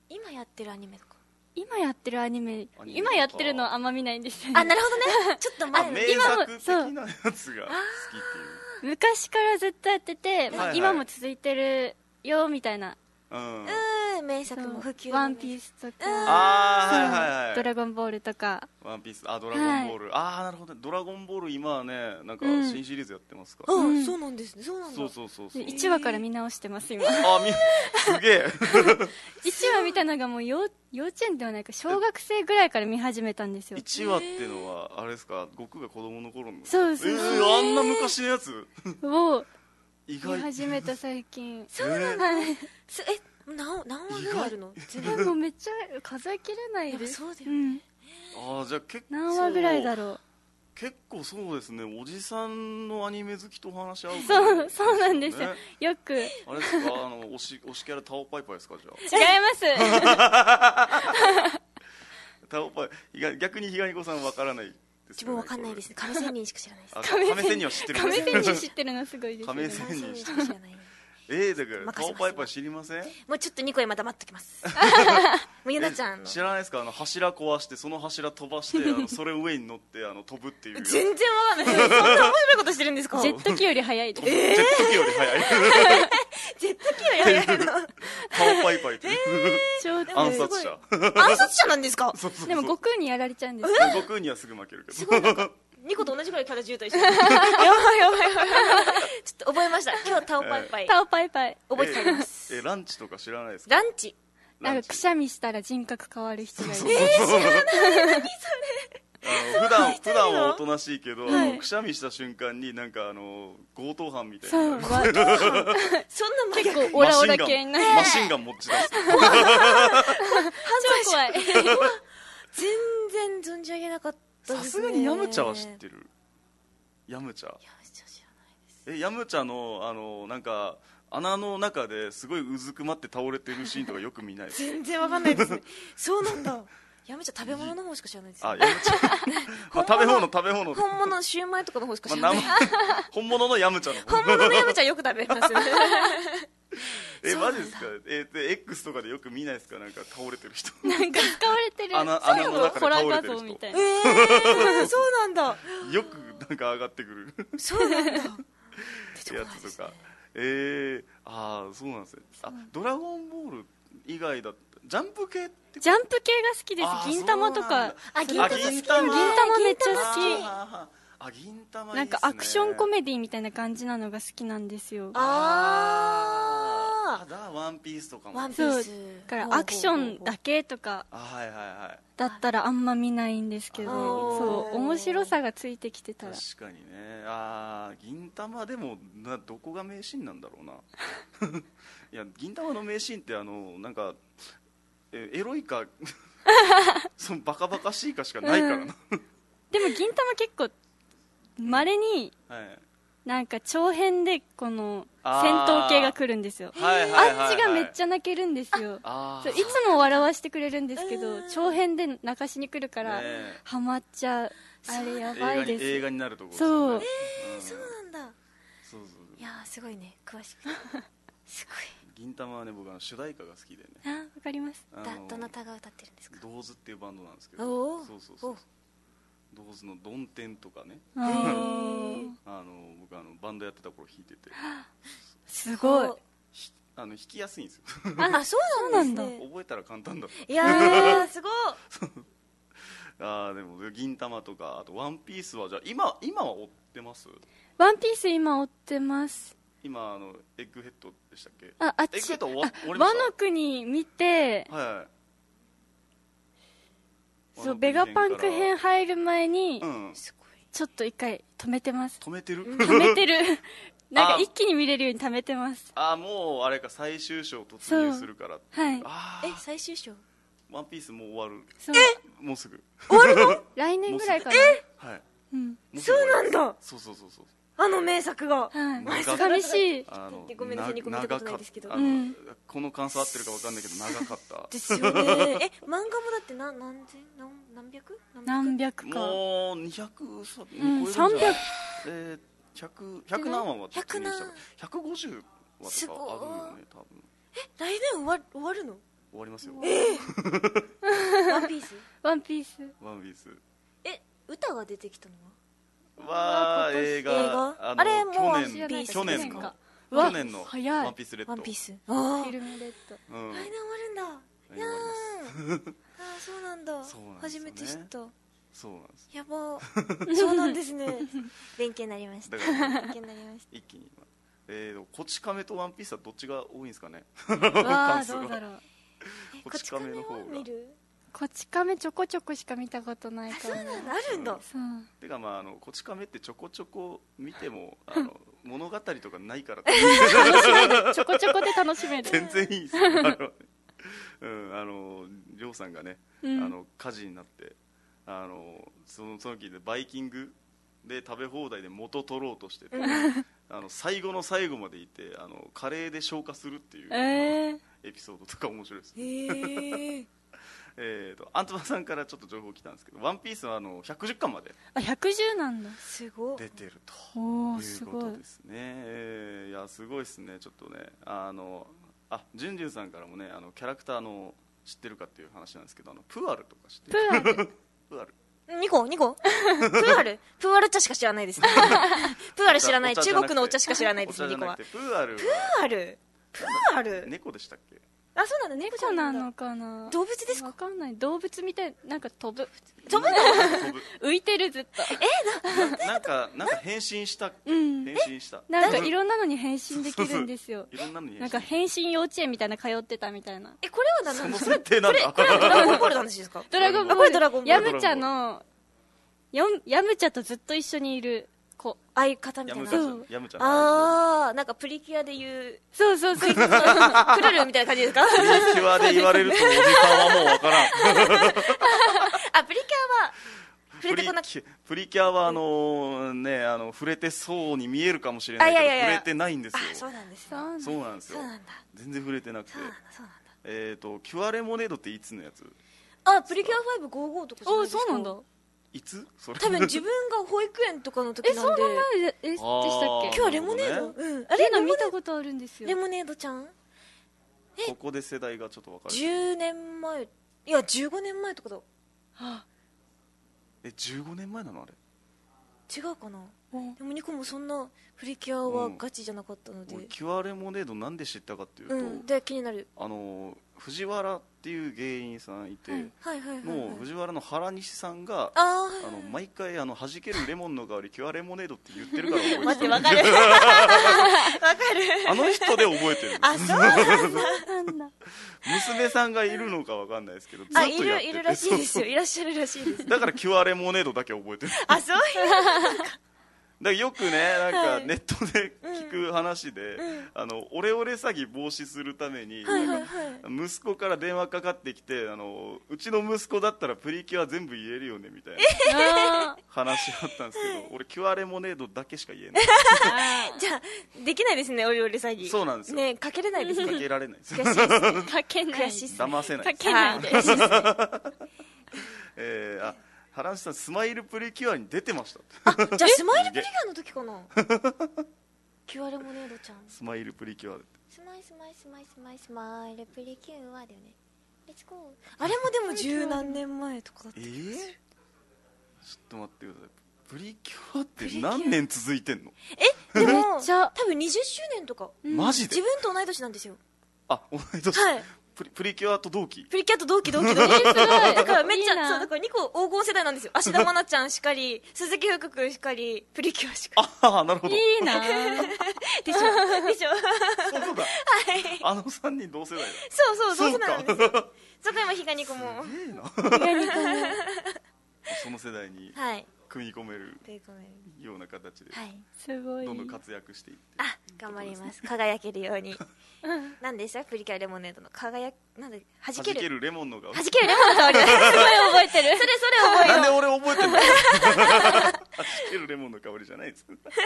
今やってるアニメとか。 今やってるアニメ、今やってるのはあんま見ないんですよね。あ、なるほどね。ちょっと前の名作的なやつが好きっていう。 昔からずっとやってて、まあ、今も続いてるよみたいな。 うん、 うん、名作も普及。 ワンピースとか、 あー、はいはいはい、 ドラゴンボールとか。 ワンピース、あ、ドラゴンボール、はい、あー、なるほど、ドラゴンボール今はね、なんか新シリーズやってますから、 うん、そうなんですね、そうなんだ。 そうそうそうそう、 いちわから見直してます今。 あ、みすげえ。 いちわ見たのがもう幼幼稚園ではないか、小学生ぐらいから見始めたんですよ。 いちわっていうのはあれですか、悟空が子供の頃の。 そうそう、えー、あんな昔のやつを意外見始めた最近。 そうなんだ、ええ何, 何話ぐらいあるの？ でもめっちゃ数えきれないです。 そうだよね、 うん、あ、じゃあ結構何話ぐらいだろう。 結構そうですね、おじさんのアニメ好きと話し合う、ね、 そうそうなんですよ、よく。 あれですか、あの推し推しキャラタオパイパイですか？じゃあ違います。 タオパイ、逆にひがにこさんわからないですか、ね、 自分わかんないですね。亀仙人しか知らないです。 亀仙人は知ってるんです。 亀仙人知ってるのすごいですね。 亀仙人しか知らない。えー、だからタオパイパイ知りません？ もうちょっとニコへまた待っときます。もうゆなちゃんの知らないですか？あの柱壊してその柱飛ばしてあのそれ上に乗ってあの飛ぶっていう。 全然わかんない。そんな面白いことしてるんですか？ ジェット機より速いです。 えー、ジェット機より速い。 ジェット機より速いの。タオパイパイって。暗殺者。 暗殺者なんですか？ そうそうそう、 でも悟空にやられちゃうんです。 悟空にはすぐ負けるけど。 すごいなんかニコと同じくらいキャラ渋滞してる。やばいやばいやばい。ちょっと覚えました。今日タオパイパイ。 タオパイパイ。 覚えてたます。 え、ランチとか知らないですか？ ランチ。 なんかくしゃみしたら人格変わる人がいる。 えー、知らない。何それ。 あの普段普段はおとなしいけど、はい、くしゃみした瞬間になんかあの強盗犯みたいな。 そう。強盗犯。そんな結構オラオラ系になる。 マシンガン持ち出す。 超怖い。 全然存じ上げなかった。 さすがにヤムチャは知ってる？ヤムチャ。 ヤムチャ知らないです。 え、ヤムチャのあのなんか穴の中ですごいうずくまって倒れてるシーンとかよく見ないです。 全然わかんないですね。そうなんだ。ヤムチャ食べ物の方しか知らないです。 あ、ヤムチャ。まあ、食べ物食べ物。 本物のシューマイとかの方しか知らない。 まあ、本物のヤムチャの方。本物のヤムチャよく食べますよね。 え、マジですか？えー、X とかでよく見ないですか？なんか倒れてる人。 なんか使われてる。 穴穴の中で倒れてる人。 みたいな。 えー、そうなんだ。 よくなんか上がってくる。 そうなんだ。やつとか。えー、ああ、そうなんですね。あ、ドラゴンボール以外だったジャンプ系ってジャンプ系が好きです。銀玉とか。 あ、銀玉。 銀玉めっちゃ好き。 あ、銀玉いいっすね。 なんかアクションコメディみたいな感じなのが好きなんですよ。 あああだワンピースとかもワンピースだからアクションだけとかはいはいはいだったらあんま見ないんですけど、そう面白さがついてきてたら確かにね。ああ銀魂でもなどこが名シーンなんだろうな。いや銀魂の名シーンってあのなんかえエロいかそのバカバカしいかしかないからな、うん、 でも銀魂結構まれに、はい、なんか長編でこの戦闘系が来るんですよ。あ, はいはいはいはい、あっちがめっちゃ泣けるんですよ。そういつも笑わせてくれるんですけど、長編で泣かしに来るから、ね、ハマっちゃう。あれやばいです。 映画に、映画になるところ、ね、 そう、えー、そうなんだ。そうそうそう、いやすごいね詳しくすごい。 銀魂はね僕は主題歌が好きでね。 あわかります。 だどなたが歌ってるんですか。 ドーズっていうバンドなんですけど、そうそうそう、ドーズのドンテンとかね、あの僕あのバンドやってた頃弾いててすごいあの弾きやすいんですよ。 あそうなんだ。 覚えたら簡単だった。 いやーすごい。 あでも銀魂とかあとワンピースはじゃあ今今は追ってます？ ワンピース今追ってます。 今あのエッグヘッドでしたっけ？ ああっちエッグヘッドあワノ国見て、 はい、 そうベガパンク編入る前に、うん、ちょっと一回止めてます。 止めてる？ 止めてる。なんか一気に見れるように貯めてます。 ああもうあれか最終章突入するから。 はい。 あえ最終章？ ワンピースもう終わる。 えもうすぐ終わるの？ 来年ぐらいかな。 えはい。 うん。 そうなんだ。 そうそうそうそう。 あの名作が。 はい。寂しい。 あのごめんなさいにこ見たことないですけど。 あのこの感想合ってるかわかんないけど長かった。 ですよね。え漫画もだって何何千何何百？ 何百か。 もうにひゃくさ三百。 え百百何話は百何？百五十話とかあるよね多分。 え来年終わ終わるの？ 終わりますよ。 えー、ワンピース？ ワンピース。 ワンピース。 え、歌が出てきたのは？わー映画。 映画あれもワンピース去年の去年のワンピースレッド。 ワンピース。 ああ。フィルムレッド。 うん。来年終わるんだ。いやー。あそうなんだ。初めて知った。 そうなんです。 やば。そうなんですね。勉強になりました。勉強になりました。 一気に。えー、こち亀とワンピースはどっちが多いんですかね。 わあどうだろう。 こち亀の方が。 こち亀ちょこちょこしか見たことないから。 そうなんだあるんだ。 そう。 てかまああのこち亀ってちょこちょこ見てもあの物語とかないから。 楽しめる。ちょこちょこで楽しめる。 全然いいですよ。あの、うん、あのりょうさんがね、うん、あの火事になってあのそのその時でバイキングで食べ放題で元取ろうとしてて、あの最後の最後までいてあのカレーで消化するっていう、えー、エピソードとか面白いです、ね。えーえーとアントマンさんからちょっと情報来たんですけど、ワンピースはあのひゃくじゅっかんまであひゃくじゅうなんだ。 すごい出てるとおいうことですね。えー、いやすごいですね。ちょっとねあのあジュンジュンさんからもねあのキャラクターの知ってるかっていう話なんですけど、あのプアルとか知ってる？ プアルプアルにこにこプアルプアル茶しか知らないですね。プアル知らない。中国のお茶しか知らないですね。にこはプアルプアルプアル猫でしたっけ？ あそうなんだ。猫猫なのかな。 動物ですか？ わかんない。動物みたいなんか飛ぶ飛ぶの浮いてるずっと。 えななんかなんか変身した、うん、変身したなんかいろんなのに変身できるんですよ。 いろんなのになんか変身幼稚園みたいな通ってたみたいな。 えこれは何なんですか？ その設定なんだ。 これはドラゴンボールの話ですか？ ドラゴンボール。ヤムチャのヤムチャとずっと一緒にいる子相方みたいな。 ヤムチャああなんかプリキュアで言うそうそうそうクルルみたいな感じですか？ プリキュアで言われるとおじさんはもうわからん。 あプリキュアは触れてこなくプリキュアはあのねあの触れてそうに見えるかもしれないけど触れてないんですよ。 あそうなんですよ。 そうなんですよ。全然触れてなくて。 そうなんだそうなんだ。 えっとキュアレモネードっていつのやつ？ あプリキュアファイブごじゅうごとかじゃないですか？ そうなんだ。 いつ？それ多分自分が保育園とかの時なんで。 えそんな前でしたっけ？ 今日はレモネード、うんあれの見たことあるんですよ。 レモネードちゃんここで世代がちょっと分かる。 じゅうねんまえいやじゅうごねんまえとかだ。はあ、えじゅうごねんまえなのあれ？ 違うかな。でもニコもそんなプリキュアはガチじゃなかったので、 うん、キュアレモネードなんで知ったかっていうと、 うん、で気になる。 あの藤原っていう芸人さんいて、もう藤原の原西さんがあの毎回あの弾けるレモンの代わりキュアレモネードって言ってるから覚えてる。 待ってわかるわかるあの人で覚えてる。 あ、そうなんだ娘さんがいるのかわかんないですけど、ずっとあ、 やってて、 いるいるらしいですよ。いらっしゃるらしいです。 だからキュアレモネードだけ覚えてる。 あ、そういうだからよくね、なんかネットで聞く話で、うん、あのオレオレ詐欺防止するために、はいはいはい、息子から電話かかってきて、あのうちの息子だったらプリキュア全部言えるよねみたいな話あったんですけど、俺キュアレモネードだけしか言えない。 じゃあできないですね、オレオレ詐欺。 そうなんですよ。 ね、かけれないですね。 かけられないです。 悔しいですね。 かけない。 騙せない。 かけないで。 えー、あ。原西さん、スマイルプリキュアに出てました。 あ、じゃあスマイルプリキュアの時かな。キュアレモネードちゃん。 スマイルプリキュア。 スマイスマイスマイスマイスマイルプリキュアだよね。レッツゴー。あれもでも十何年前とかだった。 えー、ちょっと待ってください。プリキュアって何年続いてんの？ え、でも多分にじゅっしゅうねんとか。 マジで？ 自分と同い年なんですよ。 あ、同い年。 はい。 プリ、プリキュアと同期。 プリキュアと同期同期同期。だからめっちゃ、そう、だからにこ黄金世代なんですよ。芦田愛菜ちゃんしかり、鈴木福君しかり、プリキュアしかり。 ああ、なるほど。 いいな。 でしょでしょ。 そうだ。はい。あのさんにん同世代だ。 そうそう、同世代なんですよ。そこ今ヒガニコも。 すげえな。 ヒガニコも。 その世代に。はい。組み込めるような形で、はい、すごいどんどん活躍していって、 あ、頑張ります。輝けるように。何でしたプリキュアレモネードの輝なんで弾ける弾けるレモンの香り、 弾けるレモンの香り。すごい覚えてる。それそれ覚えよう。 なんで俺覚えてんの？弾けるレモンの香りじゃないです。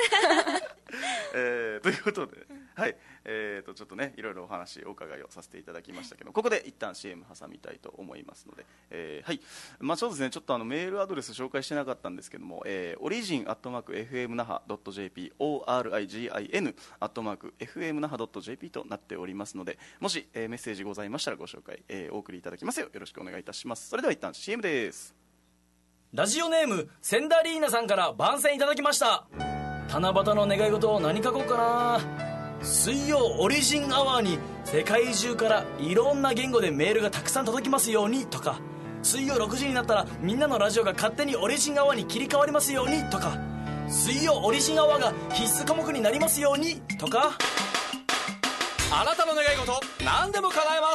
えー、ということで、はい、えーとちょっとねいろいろお話お伺いをさせていただきましたけど、ここで一旦 シーエム 挟みたいと思いますので、えー、はい、まあそうですね、ちょっとあのメールアドレス紹介してなかったんですけども、えー、オリジンアットマーク エフエムナハドットジェーピー オーアールアイジーアイエヌ アットマーク エフエムナハドットジェーピー となっておりますので、もし、えー、メッセージございましたらご紹介、えー、お送りいただきますようよろしくお願いいたします。それでは一旦 シーエム です。 ラジオネームセンダリーナさんから番宣いただきました。七夕の願い事を何書こうかな。水曜オリジンアワーに世界中からいろんな言語でメールがたくさん届きますようにとか、水曜ろくじになったらみんなのラジオが勝手にオリジンアワーに切り替わりますようにとか、水曜オリジンアワーが必須科目になりますようにとか、 あなたの願い事何でも叶えます。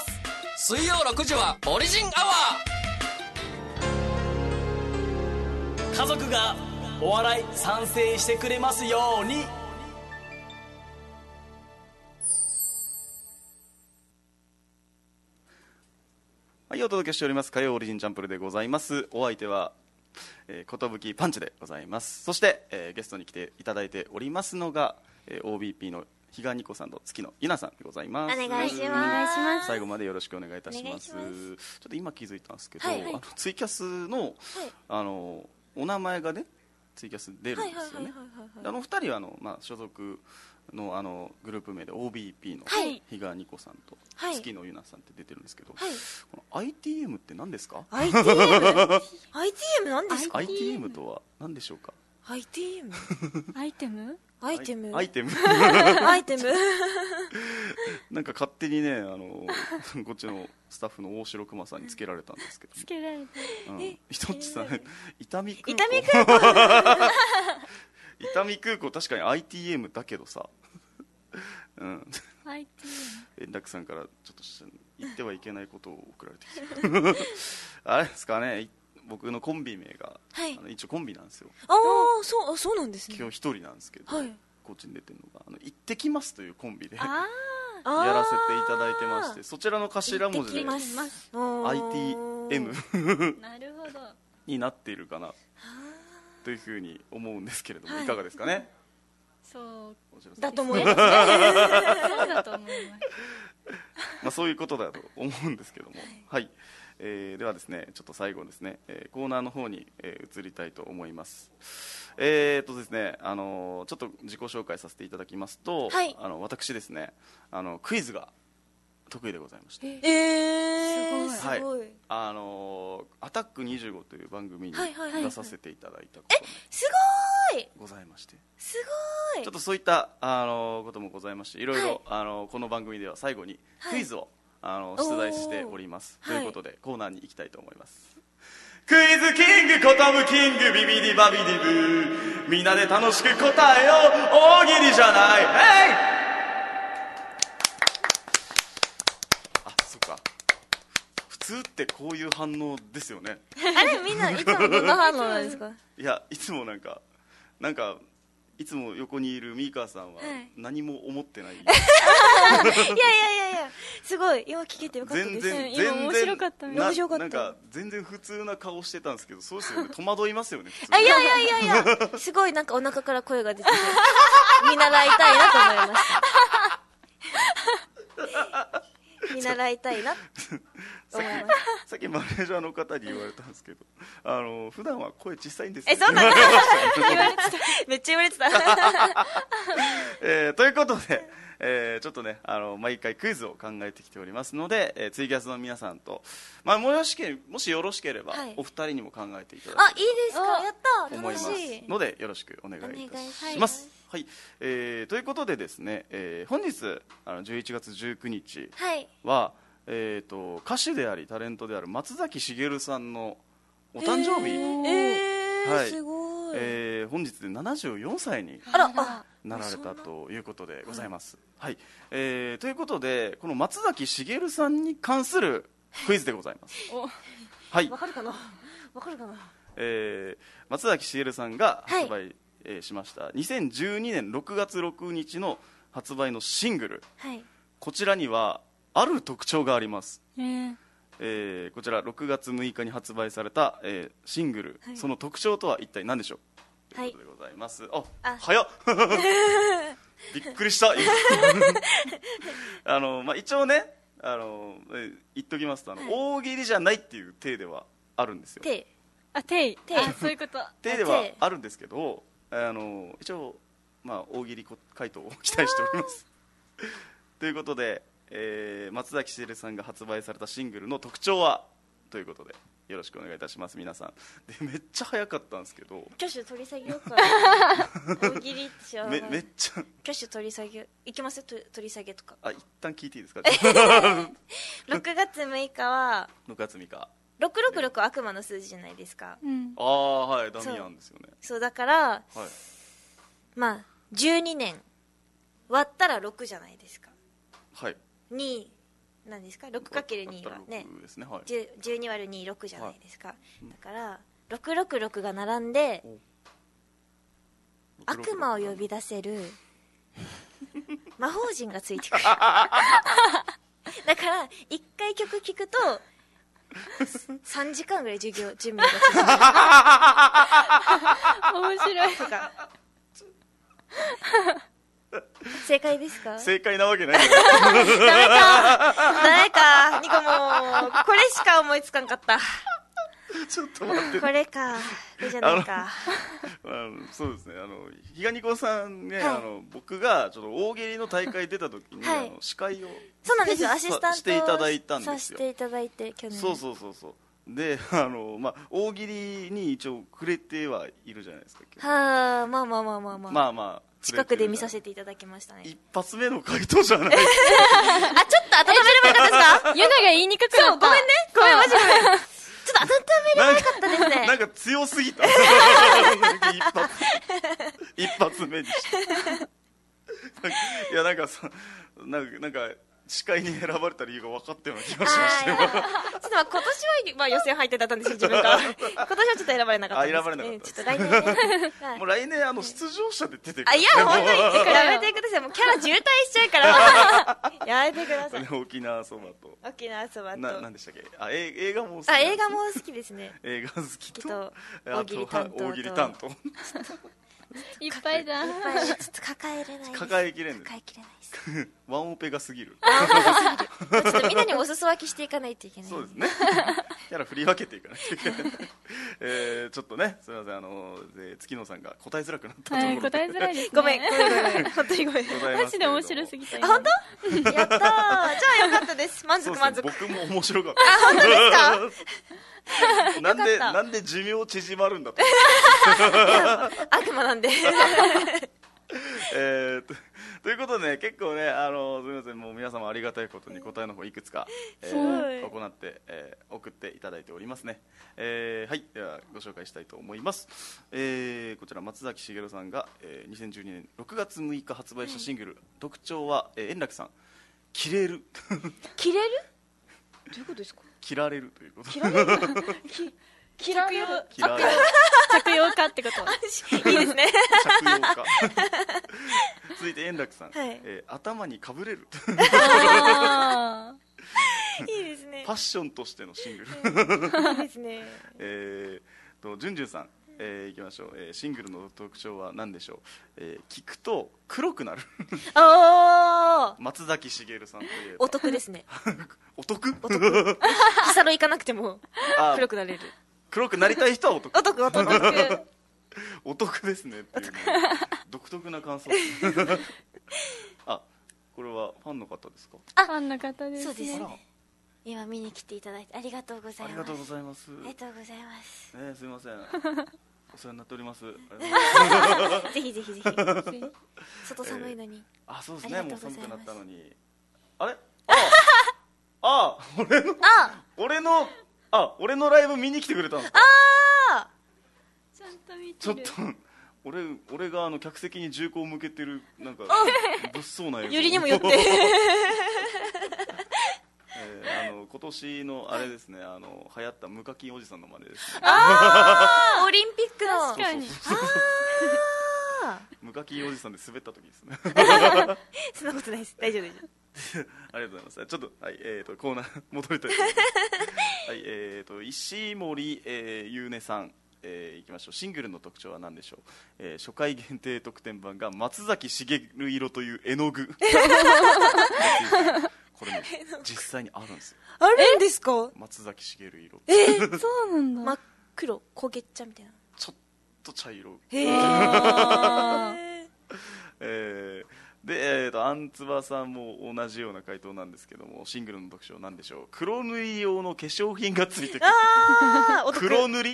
水曜ろくじはオリジンアワー。家族がお笑い賛成してくれますように。 はい、お届けしております火曜オリジンチャンプルでございます。お相手はえー、ことぶきパンチでございます。そして、えー、ゲストに来ていただいておりますのが、えー、オービーピー の比嘉ニコさんと月野ゆなさんでございます。 お願いします。 最後までよろしくお願いいたします。ちょっと今気づいたんですけど、はいはい、あのツイキャスの、はい、あのお名前がねツイキャス出るんですよね。あのふたりはあの、まあ、所属のあのグループ名で オービーピー の比嘉ニコさんと月野ゆなさんって出てるんですけど、はい、この アイティーエム って何ですか？ アイティーエム？ アイティーエム 何ですか？ アイティーエム とは何でしょうか？ アイティーエム？ アイテム？ アイテム？ アイテム？ アイテム？ なんか勝手にね、あのこっちのスタッフの大城熊さんにつけられたんですけど、 つけられた、 うん、ひとっちさん伊丹空港伊丹空港伊丹空港確かに アイティーエム だけどさ、うん、 アイティーエム円楽さんからちょっと言ってはいけないことを送られてきてあれですかね、僕のコンビ名が、はい、あの一応コンビなんですよ。 ああ、そう、そうなんですね。 今日一人なんですけど、はい、こっちに出てるのがあの行ってきますというコンビでやあらせていただいてまして、そちらの頭文字で アイティーエムなるほどになっているかなというふうに思うんですけれども、はい、いかがですかね？ そうだと思いますね。 そうだと思いますまあそういうことだと思うんですけども、はい、えー、ではですね、ちょっと最後ですね、えー、コーナーの方に、えー、移りたいと思います。えーとですね、あのー、ちょっと自己紹介させていただきますと、はい、あの私ですね、あのクイズが得意でございまして、 えー、すごい、 はい、あのー、アタックにじゅうごという番組に出させていただいたことがすごいございまして、 すごい、 ちょっとそういった、あのー、こともございまして、いろいろ、はい、あのー、この番組では最後にクイズを、 あの出題しております。ということで、はい、コーナーに行きたいと思います。クイズキングコトムキングビビディバビディブー、みんなで楽しく答えよう、大喜利じゃない。えいあ、そっか、普通ってこういう反応ですよね。 あれみんないつもどんな反応なんですか？ いや、いつもなんかなんかいつも横にいるミーカーさんは何も思ってない、はい、いやいやいやいや、すごい今聞けてよかったです。 全然今面白かった面白かった。 なんか全然普通な顔してたんですけど、そうですよね、戸惑いますよね普通。 あ、いやいやいやいや、すごいなんかお腹から声が出てて見習いたいなと思いました見習いたいなと思いました。 さっきマネージャーの方に言われたんですけど、あの普段は声小さいんですよ。 え、そうなんだめっちゃ言われてたえー、ということで、えー、ちょっとね、あの毎回クイズを考えてきておりますので、えー、ツイキャスの皆さんと、まあ、もよしけもしよろしければ、はい、お二人にも考えていただあ、いいですか、やったー、 思いますのでよろしくお願いいたします。はい、えー、ということでですね、えー、本日あのじゅういちがつじゅうくにちは、はい、えー、と歌手でありタレントである松崎しげるさんのお誕生日、 えー、はい、すごい、 えー、本日でななじゅうよんさいになられたということでございます。はい、えー、ということでこの松崎しげるさんに関するクイズでございます。はい、 わかるかな、わかるかな。 えー、松崎しげるさんが発売、はい、えー、しましたにせんじゅうにねんろくがつろくにちの発売のシングル、はい、こちらにはある特徴があります。えーえー、こちらろくがつむいかに発売された、えー、シングル、はい、その特徴とは一体何でしょう、はい、ということでございます。あ、あ早っびっくりしたあの、まあ、一応ね、あの言っときますと、あの、はい、大喜利じゃないっていう体ではあるんですよ。 体あ、体あ、そういうこと体ではあるんですけど、あの一応、まあ、大喜利回答を期待しておりますということで、えー、松崎しげるさんが発売されたシングルの特徴はということでよろしくお願いいたします。皆さんで、めっちゃ早かったんですけど、 挙手取り下げようか大喜利って知らない。 め, めっちゃ挙手取り下げいきますよ、取り下げとか。 あ、一旦聞いていいですかろくがつむいかはろくがつむいかろくろくろく悪魔の数字じゃないですか、うん、 ああ、はい、ダミアンですよね。 そうだから、はい、まあじゅうにねん割ったらろくじゃないですか。はい、になんですか ろくかけるに はね、ですね、はい、じゅうにわるに、ろくじゃないですか、はい、だからろくろくろくが並んで悪魔を呼び出せる魔法陣がついてくるだからいっかい曲聴くとさんじかんぐらい授業準備が続く面白いとか正解ですか？ 正解なわけないダメかダメかニコもうこれしか思いつかんかったちょっと待って、 これかこれじゃないか。 あのそうですね、あのひがにこさんね、はい、あの僕がちょっと大喜利の大会出た時に、はい、あの司会をそうなんですよ、アシスタントしていただいたんですよ。 させていただいて去年。 そうそうそうそうで、あの、まあ、大喜利に一応触れてはいるじゃないですか。 はあ、まあまあまあまあまあまあまあ近くで見させていただきましたね。 一発目の回答じゃないあ、 ちょっと温めればよかったですか？ ユナが言いにくくなった。 そう、ごめんね、ごめん、マジごめんちょっと温めればよかったですね。 なんか強すぎた一発一発目にしていや、なんかさ、なんかなんか司会に選ばれた理由が分かったような気がしましたよ。ちょっとまあ今年は、まあ、予選入ってだったんですよ、自分が。今年はちょっと選ばれなかったんです。 あ、選ばれなかった、えー、 ちょっと来年ね、 はい、もう来年あの出場者で出てくる。 あ、いや、本当にやめてください。もうキャラ渋滞しちゃうからやめてください。 沖縄そばと沖縄そばとな、なんでしたっけ、あ、え映画も好き。 あ、映画も好きですね。 映画好きと大喜利担当大喜利担当いっぱいだ。 いっぱいちょっと抱えれないです。 抱えきれん抱えきれないですワンオペが過ぎる。 ちょっとみんなにお裾分けしていかないといけない。 そうですねキャラ振り分けていかないといけないえー、ちょっとね、すみません、あのー、月野さんが答えづらくなったところで、はい、 答えづらいですね。 ごめんごめんごめん本当にごめん。 マジで面白すぎた。 あ、本当？やったー。じゃあよかったです。満足満足。 僕も面白かった。 あ、本当ですか？ なんでなんで寿命縮まるんだと悪魔なんでえーとということで、ね、結構ね、あのすみません、もう皆様ありがたいことに答えの方いくつか、えー、行って、えー、送っていただいておりますね。えー、はい、ではご紹介したいと思います。えー、こちら松崎しげるさんが、えー、にせんじゅうにねんろくがつむいか発売したシングル、はい、特徴は、えー、円楽さん切れる切れるどういうことですか。 切られるということ。 切られる着用着用かってこといいですね。 着用か続いて円楽さん、はい、えー、頭にかぶれるいいですね。 ファッションとしてのシングルいいですね。 えーとじゅんじゅんさん、えー、いきましょう、えー、シングルの特徴は何でしょう。えー、聞くと黒くなるあ松崎しげるさんといえばお得ですね。 お得お得日サロ行かなくても黒くなれる。 黒くなりたい人はお得お得お得お得お得ですねっていう独特な感想あ、これはファンの方ですか。 あ、ファンの方ですね。 そうですね。今見に来ていただいてありがとうございます。 ありがとうございます。 ありがとうございます。 ね、すみません。お世話になっております。 ぜひぜひぜひ。外寒いのに。 えー、あ、そうですね。もう寒くなったのに。あれ？ああ、俺のあ俺のあ、俺のライブ見に来てくれたんですか。 ああ。 ちゃんと見てる。 ちょっと。俺, 俺があの客席に銃口を向けてるなんか物騒な映像よりにもよってえー、あの今年のあれですね、あの流行った無課金おじさんの真似ですね。 ああオリンピックの確かに無課金おじさんで滑った時ですねそんなことないです。大丈夫ですありがとうございます。ちょっと、はい、えー、とコーナー戻りたいと思いますはい、えー、と石森、えー、ゆうねさん、えー、いきましょう。シングルの特徴は何でしょう。えー、初回限定特典版が松崎しげる色という絵の具これね実際にあるんですよ。 あるんですか。 松崎しげる色。 えー、 そうなんだ。 真っ黒焦げ茶みたいな。 ちょっと茶色。 へーえー、で、えー、とアンツバさんも同じような回答なんですけども、シングルの特徴なんでしょう。黒塗り用の化粧品がついてくる。 あー黒塗り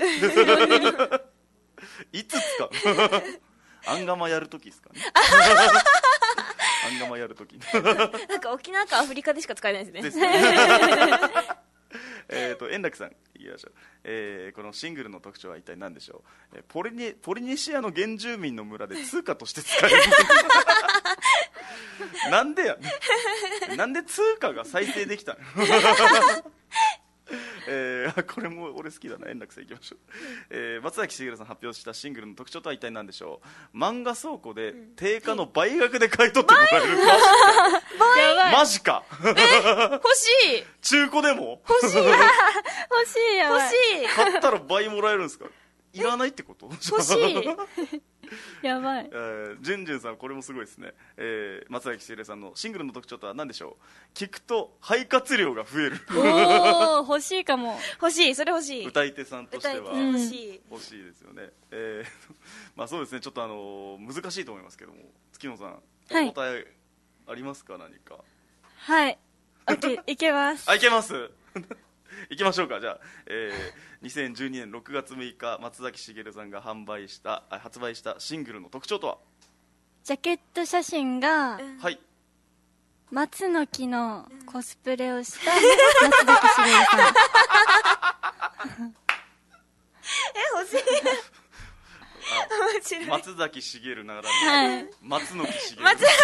いつ使うアンガマやるときですかねアンガマやるときなんか沖縄かアフリカでしか使えないですね。 ですねえーと円楽さんいきましょう。えー、このシングルの特徴は一体何でしょう。えー、ポリネポリネシアの原住民の村で通貨として使えるなんでやねんなんで通貨が再生できたのえー、これも俺好きだな。円楽さんいきましょう、えー、松崎しげるさん発表したシングルの特徴とは一体何でしょう。漫画倉庫で定価の倍額で買い取ってもらえる、うん、マジかえ欲しい。 中古でも欲しい欲しいやばい。 欲しい。 買ったら倍もらえるんですか。いらないってこと。 欲しいやばい。 えー、ジュンジュンさんこれもすごいですね。えー、松崎しげるさんのシングルの特徴とは何でしょう。聞くと肺活量が増える。 おお欲しいかも。 欲しい。それ欲しい。 歌い手さんとしては欲しい、 欲しいですよね。えー、まあそうですね。ちょっとあのー、難しいと思いますけども、月野さん、はい、お答えありますか。何か。 はい。オッケーいけます。 あ、いけます行きましょうか。じゃあ、えー、にせんじゅうにねんろくがつむいか松崎しげるさんが販売した発売したシングルの特徴とは。 ジャケット写真が、 うん、 はい、 松の木のコスプレをした松崎しげるさんえ欲しい面白い。 松崎しげるならぬ、 はい、 松の木しげる。 松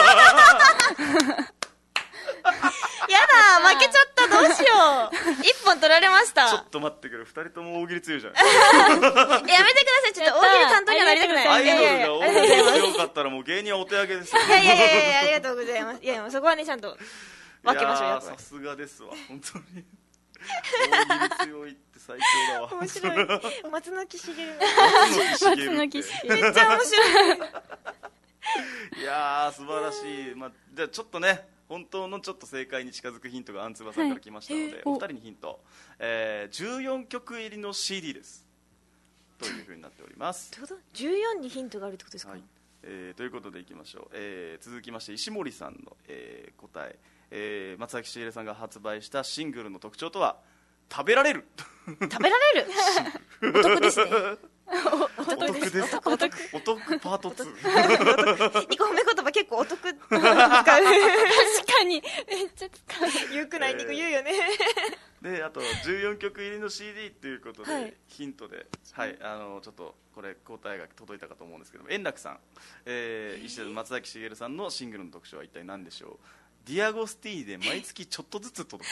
やだ負けちゃった。どうしよう。一本取られました。 ちょっと待ってくれ。二人とも大喜利強いじゃんやめてください。ちょっと大喜利担当にはなりたくない。 アイドルが大喜利強かったらもう芸人はお手上げですよ。 いやいやいやいやありがとうございます。いやそこはねちゃんと分けましょう。やっぱさすがですわ本当に大喜利強いって最強だわ。 面白い。松の木しげる。 松の木しげるめっちゃ面白い。 いやー素晴らしい。まあ、じゃあちょっとね本当のちょっと正解に近づくヒントがアンツバさんから来ましたので、はい、お二人にヒント、えー、じゅうよんきょく入りの シーディー ですというふうになっております。 どういうこと？じゅうよんにヒントがあるってことですか？ はい、えー、ということでいきましょう、えー、続きまして石森さんの、えー、答え、えー、松崎しげるさんが発売したシングルの特徴とは。食べられる。 食べられるお得ですね。 お得です。 お得お得パートツー。 にこ褒め言葉結構お得使う。確かにめっちゃ使う。 言うくないにこ言うよね。 であとじゅうよんきょく入りの シーディー っていうことで、はい、ヒントで、はい、あのちょっとこれ答えが届いたかと思うんですけども、円楽さん、えー、石田松崎しげるさんのシングルの特徴は一体何でしょう。ディアゴスティーで毎月ちょっとずつ届く。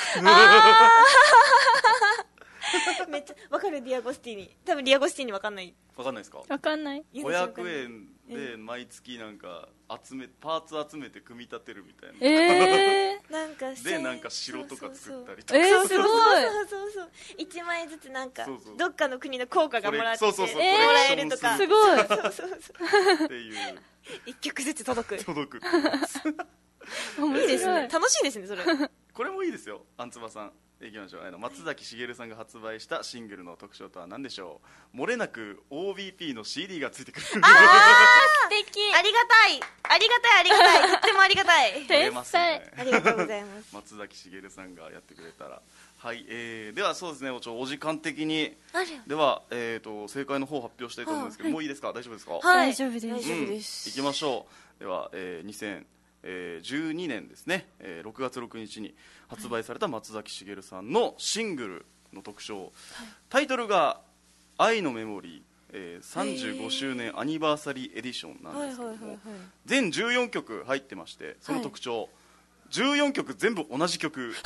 めっちゃわかる。ディアゴスティーニ、多分ディアゴスティーニわかんない。 わかんないですか。 わかんない。 ごひゃくえんで毎月なんか集めパーツ集めて組み立てるみたいな。 えー、 なんかでなんか城とか作ったりとか。 えー、すごい。 そうそうそう。一まいずつなんかどっかの国の効果がもらってもらえるとか。 すごい。 そうそうそう。 っていう一曲ずつ届く。 届く。 いいですね。楽しいですねそれ。 これもいいですよ。あんつばさんいきましょう。あの松崎しげるさんが発売したシングルの特徴とは何でしょう。漏れなく オービーピー の シーディー がついてくる。 ああ素敵。ありがたいありがたいありがたい。とってもありがたい。 天才。 ありがとうございます。 松崎しげるさんがやってくれたら。はい、えー、ではそうですね、お時間的にでは、えー、と正解の方発表したいと思うんですけど、はい、もういいですか。大丈夫ですか。 はい、 大丈夫です。 大丈夫です。 いきましょう。では、えー、にせんじゅうにねんですね、えー、ろくがつろくにちに発売された松崎しげるさんのシングルの特徴、はい、タイトルが「愛のメモリー、えー、さんじゅうごしゅうねんアニバーサリーエディション」なんですけども、全じゅうよんきょく入ってまして、その特徴、はい、じゅうよんきょく全部同じ曲。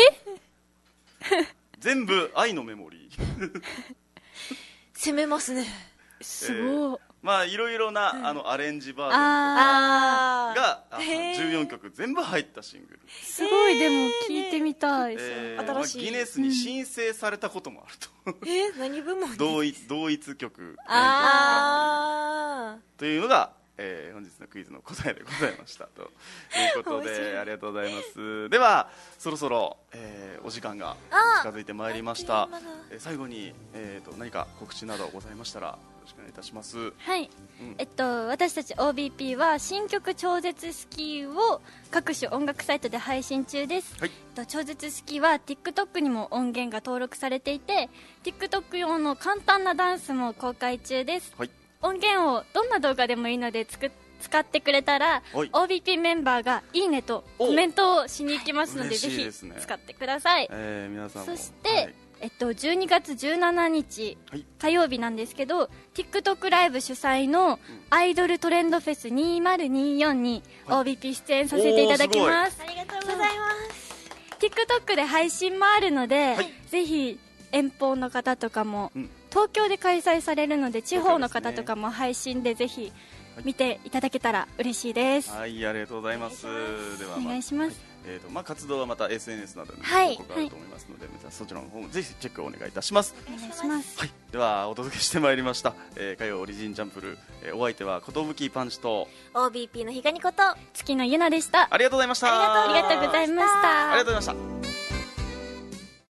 全部愛のメモリー。 攻めますね。 すごい、 えーまあいろいろな、うん、あのアレンジバージョンとかがじゅうよんきょく全部入ったシングル。 すごい。でも聞いてみたい。 えー、新しい、まあ、ギネスに申請されたこともあると。 えー、何部門同一同一曲あというのが、えー、本日のクイズの答えでございましたということで、ありがとうございます。ではそろそろ、えー、お時間が近づいてまいりました。えー、最後に、えー、と何か告知などございましたらよろしくお願いいたします。 はい、うん、えっと私たち オービーピー は新曲超絶スキーを各種音楽サイトで配信中です。はい、えっと超絶スキーは TikTok にも音源が登録されていて TikTok 用の簡単なダンスも公開中です。はい、音源をどんな動画でもいいのでつく使ってくれたら オービーピー メンバーがいいねとコメントをしに行きますので、ぜひ使ってください。 えー、皆さんもそして、はい、えっと、じゅうにがつじゅうしちにち、はい、火曜日なんですけど TikTok ライブ主催のアイドルトレンドフェスにせんにじゅうよんに オービーピー 出演させていただきます。 ありがとうございます。 TikTok で配信もあるので、はい、ぜひ遠方の方とかも、うん、東京で開催されるので地方の方とかも配信でぜひ見ていただけたら嬉しいです。 はい、ありがとうございます。では、 お願いします。 はい、えーとまあ、活動はまた エスエヌエス などに報告があると思いますので、はい、そちらの方もぜひチェックをお願いいたします。 お願いします。 はい、ではお届けしてまいりました、えー、火曜オリジンジャンプル、えー、お相手は寿パンチとオービーピー のひがにこと月のゆなでした。 ありがとうございました。 ありがとうございました。 ありがとうございました。